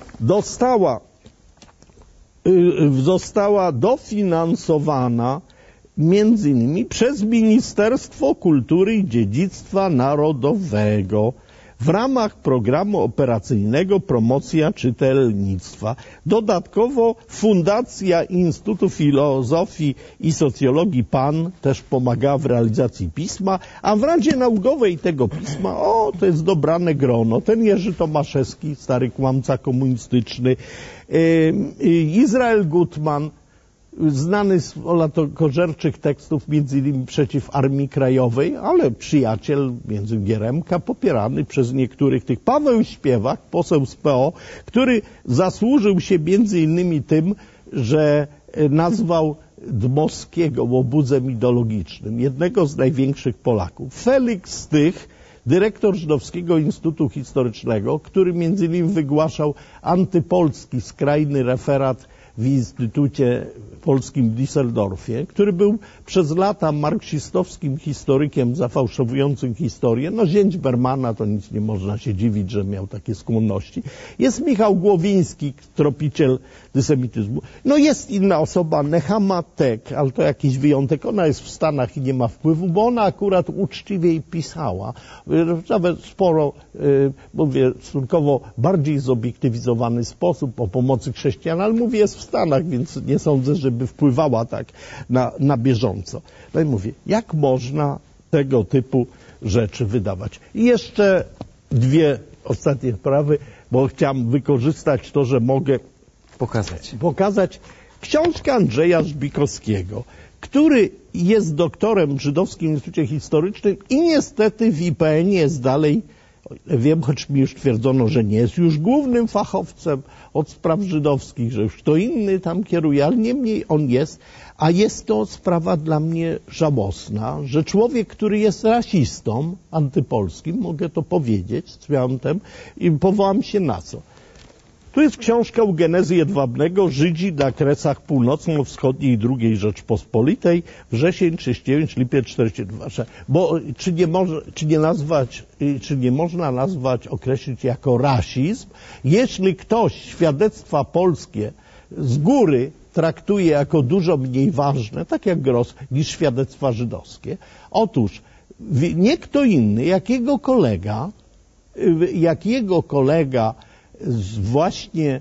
została dofinansowana między innymi przez Ministerstwo Kultury i Dziedzictwa Narodowego w ramach programu operacyjnego Promocja Czytelnictwa. Dodatkowo Fundacja Instytutu Filozofii i Socjologii PAN też pomagała w realizacji pisma, a w Radzie Naukowej tego pisma, to jest dobrane grono, ten Jerzy Tomaszewski, stary kłamca komunistyczny, Izrael Gutman, znany z kożerczych tekstów, między innymi przeciw Armii Krajowej, ale przyjaciel między Gieremka, popierany przez niektórych tych. Paweł Śpiewak, poseł z PO, który zasłużył się między innymi tym, że nazwał Dmowskiego łobudzem ideologicznym, jednego z największych Polaków. Felix Stych, dyrektor Żydowskiego Instytutu Historycznego, który między innymi wygłaszał antypolski skrajny referat w Instytucie Polskim w Düsseldorfie, który był przez lata marksistowskim historykiem zafałszowującym historię. Zięć Bermana, to nic nie można się dziwić, że miał takie skłonności. Jest Michał Głowiński, tropiciel dysemityzmu. Jest inna osoba, Nehama Tek, ale to jakiś wyjątek. Ona jest w Stanach i nie ma wpływu, bo ona akurat uczciwiej pisała. Nawet sporo, mówię, stosunkowo bardziej zobiektywizowany sposób o pomocy chrześcijan, ale mówię, jest w Stanach, więc nie sądzę, żeby wpływała tak na bieżąco. No i mówię, jak można tego typu rzeczy wydawać. I jeszcze dwie ostatnie sprawy, bo chciałem wykorzystać to, że mogę pokazać książkę Andrzeja Żbikowskiego, który jest doktorem w Żydowskim Instytucie Historycznym i niestety w IPN jest dalej, wiem, choć mi już twierdzono, że nie jest już głównym fachowcem od spraw żydowskich, że już kto inny tam kieruje, ale niemniej on jest, a jest to sprawa dla mnie żałosna, że człowiek, który jest rasistą antypolskim, mogę to powiedzieć z piątem i powołam się na co. Tu jest książka Eugenezy Jedwabnego, Żydzi na Kresach Północno-Wschodniej II Rzeczpospolitej, wrzesień 39, lipiec 42. Bo czy nie można nazwać, określić jako rasizm, jeśli ktoś świadectwa polskie z góry traktuje jako dużo mniej ważne, tak jak Gross, niż świadectwa żydowskie? Otóż nie kto inny, jak jego kolega właśnie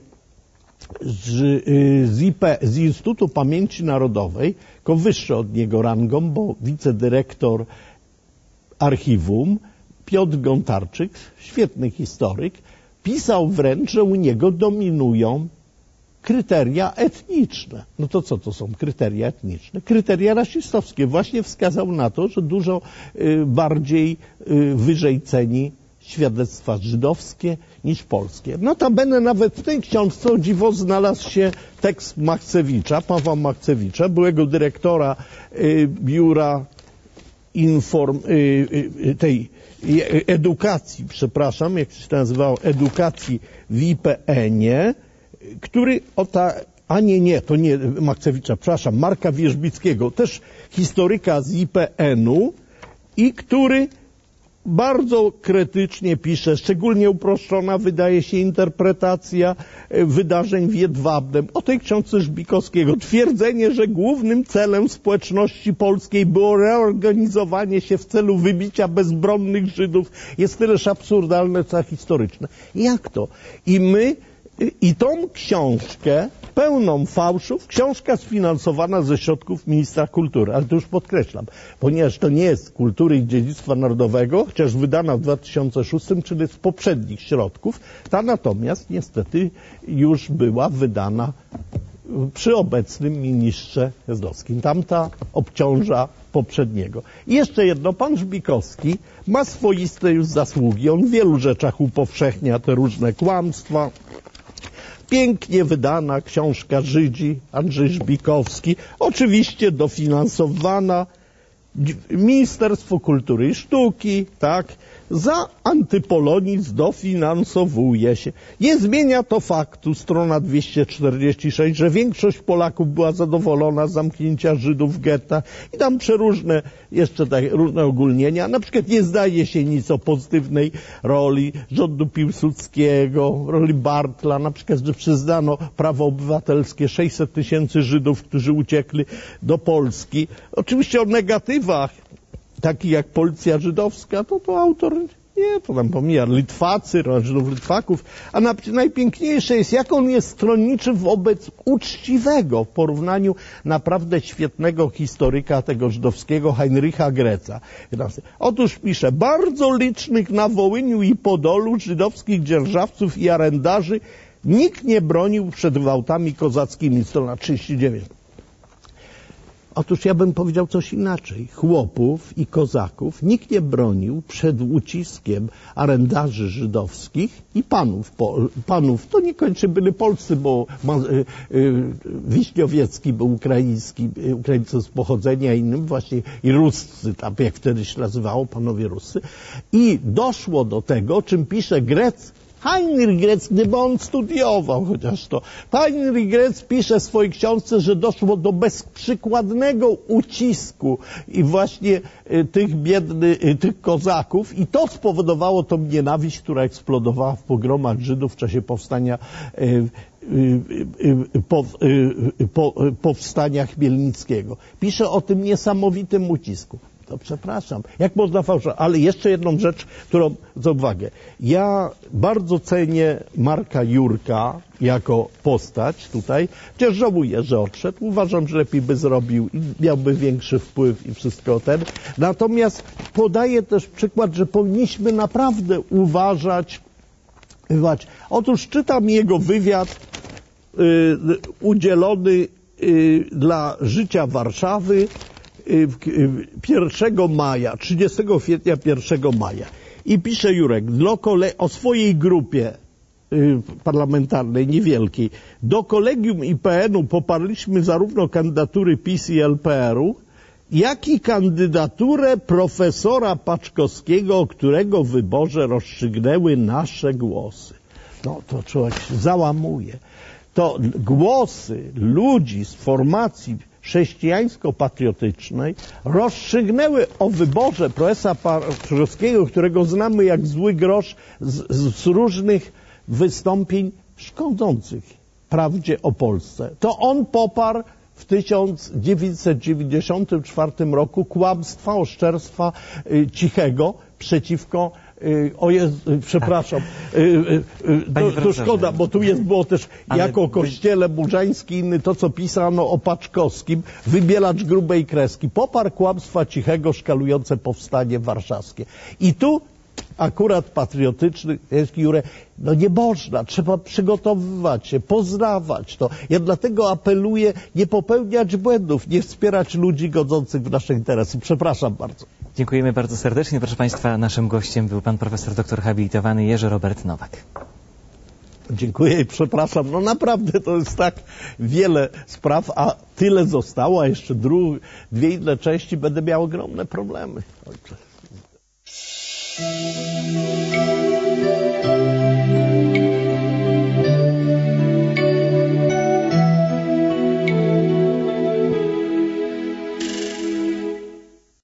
z Instytutu Pamięci Narodowej, tylko wyższy od niego rangą, bo wicedyrektor archiwum, Piotr Gontarczyk, świetny historyk, pisał wręcz, że u niego dominują kryteria etniczne. No to co to są kryteria etniczne? Kryteria rasistowskie. Właśnie wskazał na to, że dużo bardziej wyżej ceni świadectwa żydowskie niż polskie. Notabene nawet w tej książce, o dziwo, znalazł się tekst Machcewicza, Pawła Machcewicza, byłego dyrektora biura edukacji, przepraszam, jak się to nazywało, edukacji w IPN-ie, który to nie Machcewicza, przepraszam, Marka Wierzbickiego, też historyka z IPN-u i który bardzo krytycznie pisze, szczególnie uproszczona wydaje się interpretacja wydarzeń w Jedwabnem. O tej książce Żbikowskiego. Twierdzenie, że głównym celem społeczności polskiej było reorganizowanie się w celu wybicia bezbronnych Żydów jest tyleż absurdalne, co historyczne. Jak to? I tą książkę pełną fałszów, książka sfinansowana ze środków ministra kultury, ale to już podkreślam, ponieważ to nie jest kultury i dziedzictwa narodowego, chociaż wydana w 2006, czyli z poprzednich środków, ta natomiast niestety już była wydana przy obecnym ministrze Jazdowskim. Tamta obciąża poprzedniego. I jeszcze jedno, pan Żbikowski ma swoiste już zasługi, on w wielu rzeczach upowszechnia te różne kłamstwa. Pięknie wydana książka Żydzi, Andrzej Żbikowski, oczywiście dofinansowana Ministerstwo Kultury i Sztuki, tak, za antypolonizm dofinansowuje się. Nie zmienia to faktu, strona 246, że większość Polaków była zadowolona z zamknięcia Żydów w gettach i tam przeróżne, jeszcze tak, różne ogólnienia. Na przykład nie zdaje się nic o pozytywnej roli rządu Piłsudskiego, roli Bartla, na przykład, że przyznano prawo obywatelskie 600 000 Żydów, którzy uciekli do Polski. Oczywiście o negatywach, takich jak policja żydowska, to autor nie, to tam pomija Litwacy, Żydów Litwaków, a najpiękniejsze jest, jak on jest stronniczy wobec uczciwego w porównaniu naprawdę świetnego historyka tego żydowskiego Heinricha Greca. Otóż pisze, bardzo licznych na Wołyniu i Podolu żydowskich dzierżawców i arendarzy nikt nie bronił przed gwałtami kozackimi, strona 39. Otóż ja bym powiedział coś inaczej. Chłopów i kozaków nikt nie bronił przed uciskiem arendarzy żydowskich i panów. To niekoniecznie byli polscy, bo Wiśniowiecki był ukraiński, Ukraińcy z pochodzenia innym, właśnie i Ruscy, tam jak wtedy się nazywało, panowie Ruscy. I doszło do tego, o czym pisze Grec, Heinrich Grec, gdyby on studiował chociaż to. Heinrich Grec pisze w swojej książce, że doszło do bezprzykładnego ucisku i właśnie tych kozaków i to spowodowało tą nienawiść, która eksplodowała w pogromach Żydów w czasie powstania Chmielnickiego. Pisze o tym niesamowitym ucisku. to przepraszam. Jak można fałszować? Ale jeszcze jedną rzecz, którą za uwagę. Ja bardzo cenię Marka Jurka jako postać tutaj, chociaż żałuję, że odszedł. Uważam, że lepiej by zrobił i miałby większy wpływ i wszystko ten. Natomiast podaję też przykład, że powinniśmy naprawdę uważać. Otóż czytam jego wywiad udzielony dla Życia Warszawy 1 maja, 30 kwietnia 1 maja. I pisze Jurek o swojej grupie parlamentarnej, niewielkiej. Do kolegium IPN-u poparliśmy zarówno kandydatury PiS i LPR-u, jak i kandydaturę profesora Paczkowskiego, o którego wyborze rozstrzygnęły nasze głosy. No to człowiek się załamuje. To głosy ludzi z formacji chrześcijańsko-patriotycznej rozstrzygnęły o wyborze profesora Paczkowskiego, którego znamy jak zły grosz z różnych wystąpień szkodzących prawdzie o Polsce. To on poparł w 1994 roku kłamstwa, oszczerstwa Cichego przeciwko przepraszam, to szkoda, bo tu było też jako o Kościele Murzańskim inny to, co pisano o Paczkowskim, wybielacz grubej kreski. Poparł kłamstwa Cichego szkalujące powstanie warszawskie. I tu akurat patriotyczny jest Jurek, no nie można, trzeba przygotowywać się, poznawać to. Ja dlatego apeluję, nie popełniać błędów, nie wspierać ludzi godzących w nasze interesy. Przepraszam bardzo. Dziękujemy bardzo serdecznie. Proszę Państwa, naszym gościem był pan profesor doktor habilitowany Jerzy Robert Nowak. Dziękuję i przepraszam. No naprawdę to jest tak wiele spraw, a tyle zostało, a jeszcze dwie inne części będę miał ogromne problemy. Ojcze.